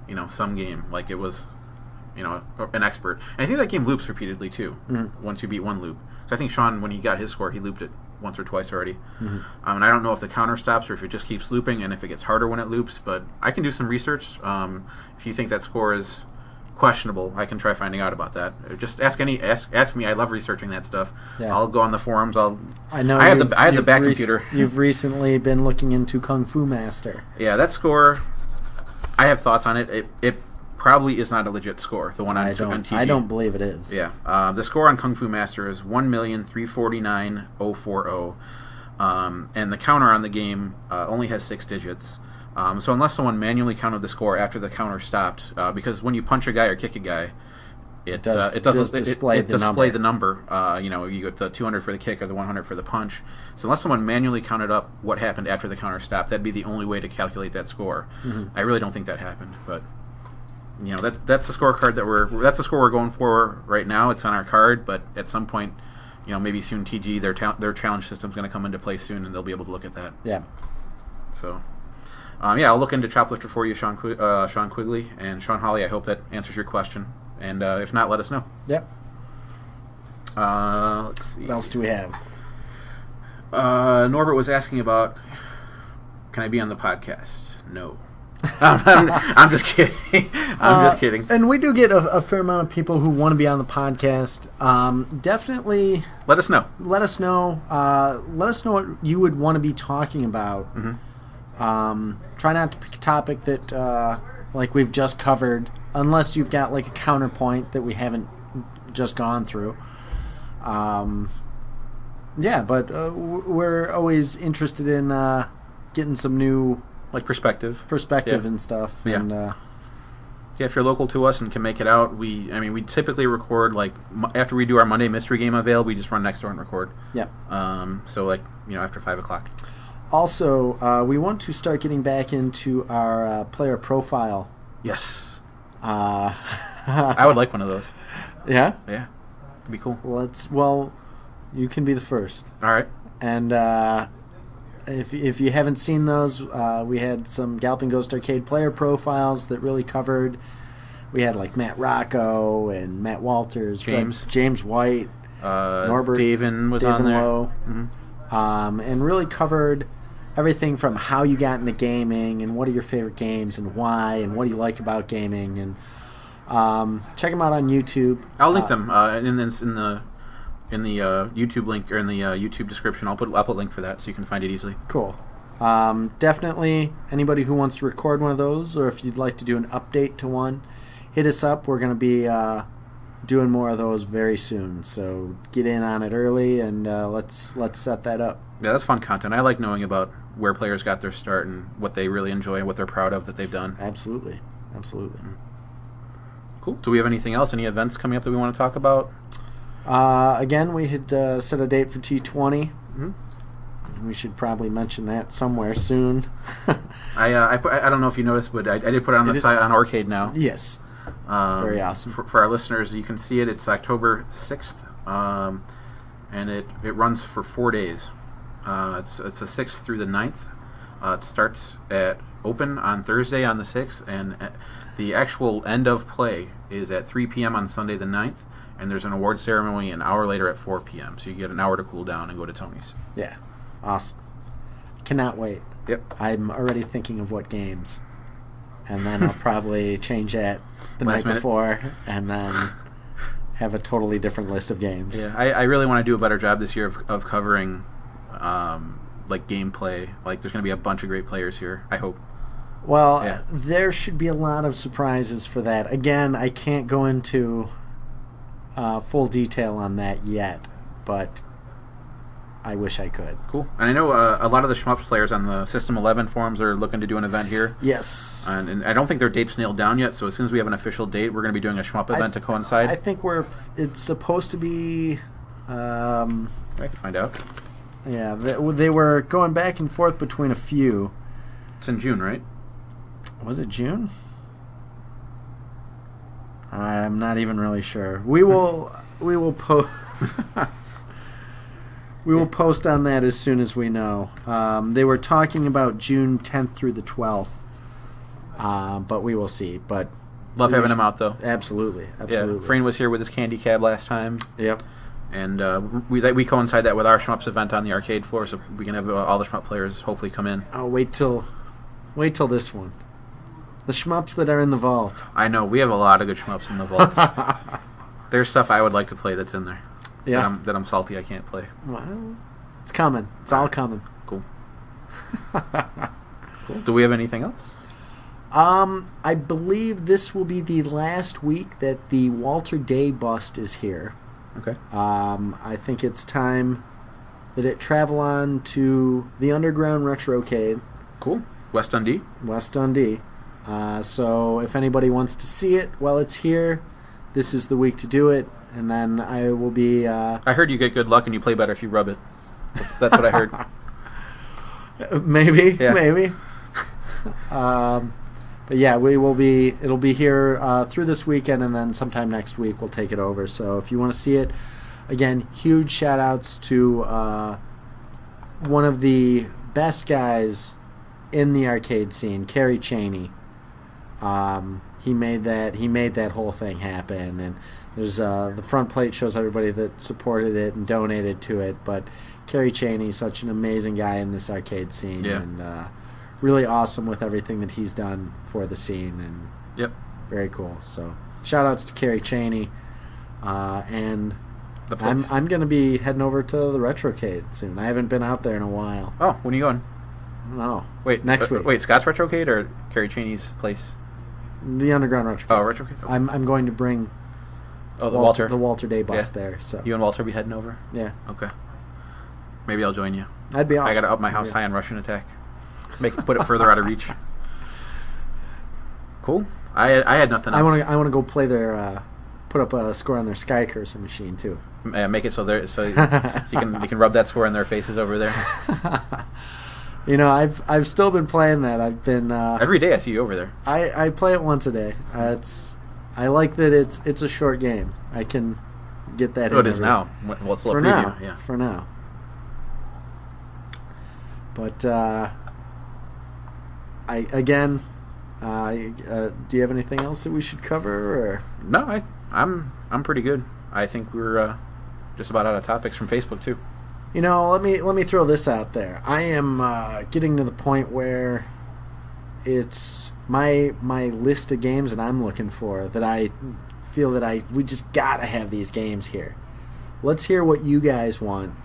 some game like it was an expert. And I think that game loops repeatedly too. Once you beat one loop. So I think Sean, when he got his score, he looped it once or twice already. And I don't know if the counter stops or if it just keeps looping and if it gets harder when it loops. But I can do some research. If you think that score is questionable, I can try finding out about that. Just ask me. I love researching that stuff. Yeah. I'll go on the forums. I know. I have the back computer. You've recently been looking into Kung Fu Master. Yeah, that score. I have thoughts on it. It probably is not a legit score. The one on TG. I don't believe it is. Yeah. The score on Kung Fu Master is 1,349,040. And the counter on the game only has 6 digits. So unless someone manually counted the score after the counter stopped, because when you punch a guy or kick a guy, it doesn't display the number. You get the 200 for the kick or the 100 for the punch. So unless someone manually counted up what happened after the counter stopped, that'd be the only way to calculate that score. I really don't think that happened, but that's the scorecard that's the score we're going for right now. It's on our card, but at some point, maybe soon TG their challenge system's going to come into play soon, and they'll be able to look at that. Yeah. So. I'll look into Choplifter for you, Sean Quigley, and Sean Hawley. I hope that answers your question, and if not, let us know. Yep. Let's see. What else do we have? Norbert was asking about, can I be on the podcast? No. I'm just kidding. I'm just kidding. And we do get a fair amount of people who want to be on the podcast. Definitely let us know. Let us know what you would want to be talking about. Try not to pick a topic that like we've just covered, unless you've got like a counterpoint that we haven't just gone through. But we're always interested in getting some new perspective and stuff. Yeah. And, if you're local to us and can make it out, we typically record after we do our Monday Mystery Game Unveil, we just run next door and record. Yeah. After 5 o'clock. Also, we want to start getting back into our player profile. Yes. I would like one of those. Yeah? Yeah. It'd be cool. You can be the first. All right. And if you haven't seen those, we had some Galloping Ghost Arcade player profiles that really covered. We had Matt Rocco and Matt Walters, James White, Norbert Davin was on there. Lowe, and really covered everything from how you got into gaming and what are your favorite games and why and what do you like about gaming, and check them out on YouTube. I'll link them in the YouTube link or in the YouTube description. I'll put a link for that so you can find it easily. Cool. Definitely anybody who wants to record one of those, or if you'd like to do an update to one, hit us up. We're going to be doing more of those very soon, so get in on it early and let's set that up. Yeah, that's fun content. I like knowing about where players got their start and what they really enjoy and what they're proud of that they've done. Absolutely. Cool. Do we have anything else? Any events coming up that we want to talk about? Again, we had set a date for T20. We should probably mention that somewhere soon. I don't know if you noticed, but I did put it on the site on Arcade now. Yes. Very awesome. For our listeners, you can see it. It's October 6th, and it runs for 4 days. It's the 6th through the 9th. It starts at open on Thursday on the 6th, and the actual end of play is at 3 p.m. on Sunday the 9th, and there's an award ceremony an hour later at 4 p.m., so you get an hour to cool down and go to Tony's. Yeah. Awesome. Cannot wait. Yep. I'm already thinking of what games, and then I'll probably change that the night before, and then have a totally different list of games. Yeah, I really want to do a better job this year of covering gameplay. There's going to be a bunch of great players here, I hope. Well, there should be a lot of surprises for that. Again, I can't go into full detail on that yet, but I wish I could. Cool. And I know a lot of the Shmups players on the System 11 forums are looking to do an event here. Yes. And I don't think their date's nailed down yet, so as soon as we have an official date, we're going to be doing a Shmup event to coincide. I think it's supposed to be... I can find out. Yeah, they were going back and forth between a few. It's in June, right? Was it June? I'm not even really sure. We will post... We will post on that as soon as we know. They were talking about June 10th through the 12th. But we will see. But Love having him out, though. Absolutely. Yeah, Frayne was here with his candy cab last time. Yep. And we coincide that with our Shmups event on the arcade floor, so we can have all the Shmup players hopefully come in. Oh, wait till this one. The Shmups that are in the vault. I know, we have a lot of good Shmups in the vaults. There's stuff I would like to play that's in there. Yeah. That I'm salty I can't play. Well, it's coming. It's all coming. Cool. Cool. Do we have anything else? I believe this will be the last week that the Walter Day bust is here. Okay. I think it's time that it travel on to the Underground Retrocade. Cool. West Dundee. West Dundee. So if anybody wants to see it while it's here, this is the week to do it. And then I will be... I heard you get good luck and you play better if you rub it. That's what I heard. Maybe. Yeah. Maybe. But yeah, it'll be here through this weekend, and then sometime next week we'll take it over. So if you want to see it, again, huge shout outs to one of the best guys in the arcade scene, Kerry Cheney. He made that whole thing happen, and there's the front plate shows everybody that supported it and donated to it. But Kerry Cheney, such an amazing guy in this arcade scene, and really awesome with everything that he's done for the scene, and very cool. So shout outs to Kerry Cheney, and I'm going to be heading over to the Retrocade soon. I haven't been out there in a while. Oh, when are you going? No, wait, next week. Wait, Scott's Retrocade or Kerry Cheney's place? The Underground Retrocade. Oh, Retrocade. Okay. I'm going to bring the Walter Day bus there. So you and Walter be heading over? Yeah. Okay. Maybe I'll join you. That'd be awesome. I got to up my house high on Russian attack. Put it further out of reach. Cool. I had nothing else. I want to go play their put up a score on their Sky Cursor machine too. Make it so you can rub that score in their faces over there. You know, I've still been playing that. I've been every day I see you over there. I play it once a day. I like that it's a short game. I can get that. Oh, it is now. Well, it's a little preview. Yeah. For now. But do you have anything else that we should cover? Or? No, I'm pretty good. I think we're just about out of topics from Facebook too. You know, let me throw this out there. I am getting to the point where it's my list of games that I'm looking for, that I feel that we just gotta have these games here. Let's hear what you guys want.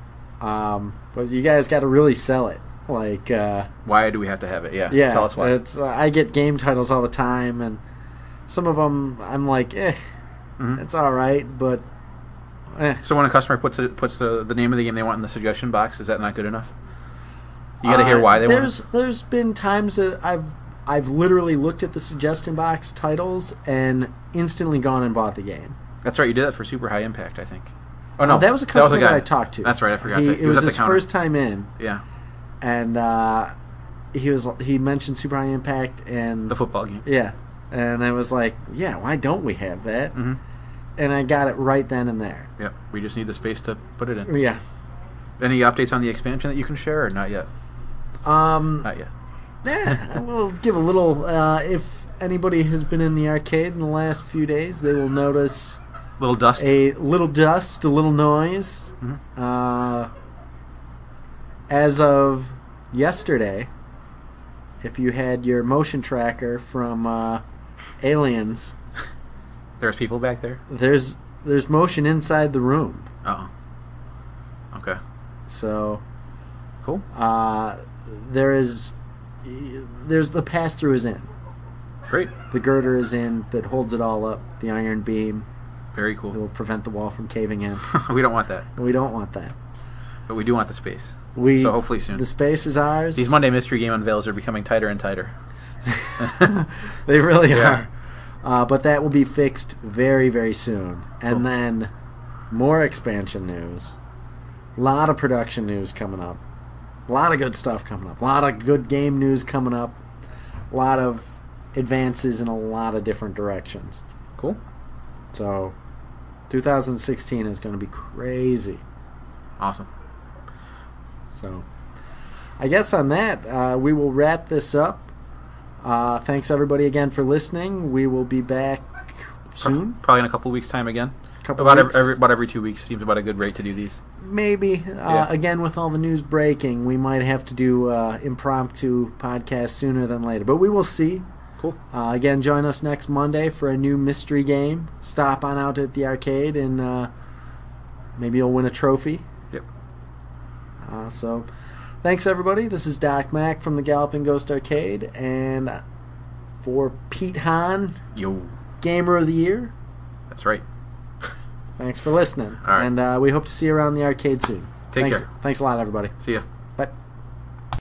But you guys got to really sell it. Like, why do we have to have it? Yeah. Tell us why. I get game titles all the time, and some of them I'm like, it's all right, but. So when a customer puts the name of the game they want in the suggestion box, is that not good enough? You got to hear why they want it. There's been times that I've literally looked at the suggestion box titles and instantly gone and bought the game. That's right. You did that for Super High Impact, I think. Oh no, that was a customer that I talked to. That's right. I forgot. It was his first time in. Yeah. And he mentioned Super High Impact and the football game. Yeah, and I was like, yeah, why don't we have that? Mm-hmm. And I got it right then and there. Yep. We just need the space to put it in. Yeah. Any updates on the expansion that you can share, or not yet? Not yet. Yeah, we'll give a little. If anybody has been in the arcade in the last few days, they will notice a little dust, a little noise. Mm-hmm. As of yesterday, if you had your motion tracker from Aliens, there's people back there. There's motion inside the room. Oh. Okay. So. Cool. There's the pass through is in. Great. The girder is in that holds it all up. The iron beam. Very cool. It will prevent the wall from caving in. We don't want that. We don't want that. But we do want the space. So hopefully soon. The space is ours. These Monday Mystery Game unveils are becoming tighter and tighter. They really are. But that will be fixed very, very soon. And then more expansion news. A lot of production news coming up. A lot of good stuff coming up. A lot of good game news coming up. A lot of advances in a lot of different directions. Cool. So, 2016 is going to be crazy. Awesome. So, I guess on that, we will wrap this up. Thanks everybody again for listening. We will be back soon. Probably in a couple weeks' time again. About every 2 weeks seems about a good rate to do these. Maybe. Again, with all the news breaking, we might have to do impromptu podcasts sooner than later. But we will see. Cool. Again, join us next Monday for a new mystery game. Stop on out at the arcade and maybe you'll win a trophy. Yep. So, thanks everybody. This is Doc Mack from the Galloping Ghost Arcade. And for Pete Hahn, Gamer of the Year. That's right. Thanks for listening. All right. And we hope to see you around the arcade soon. Take care. Thanks a lot, everybody. See ya. Bye.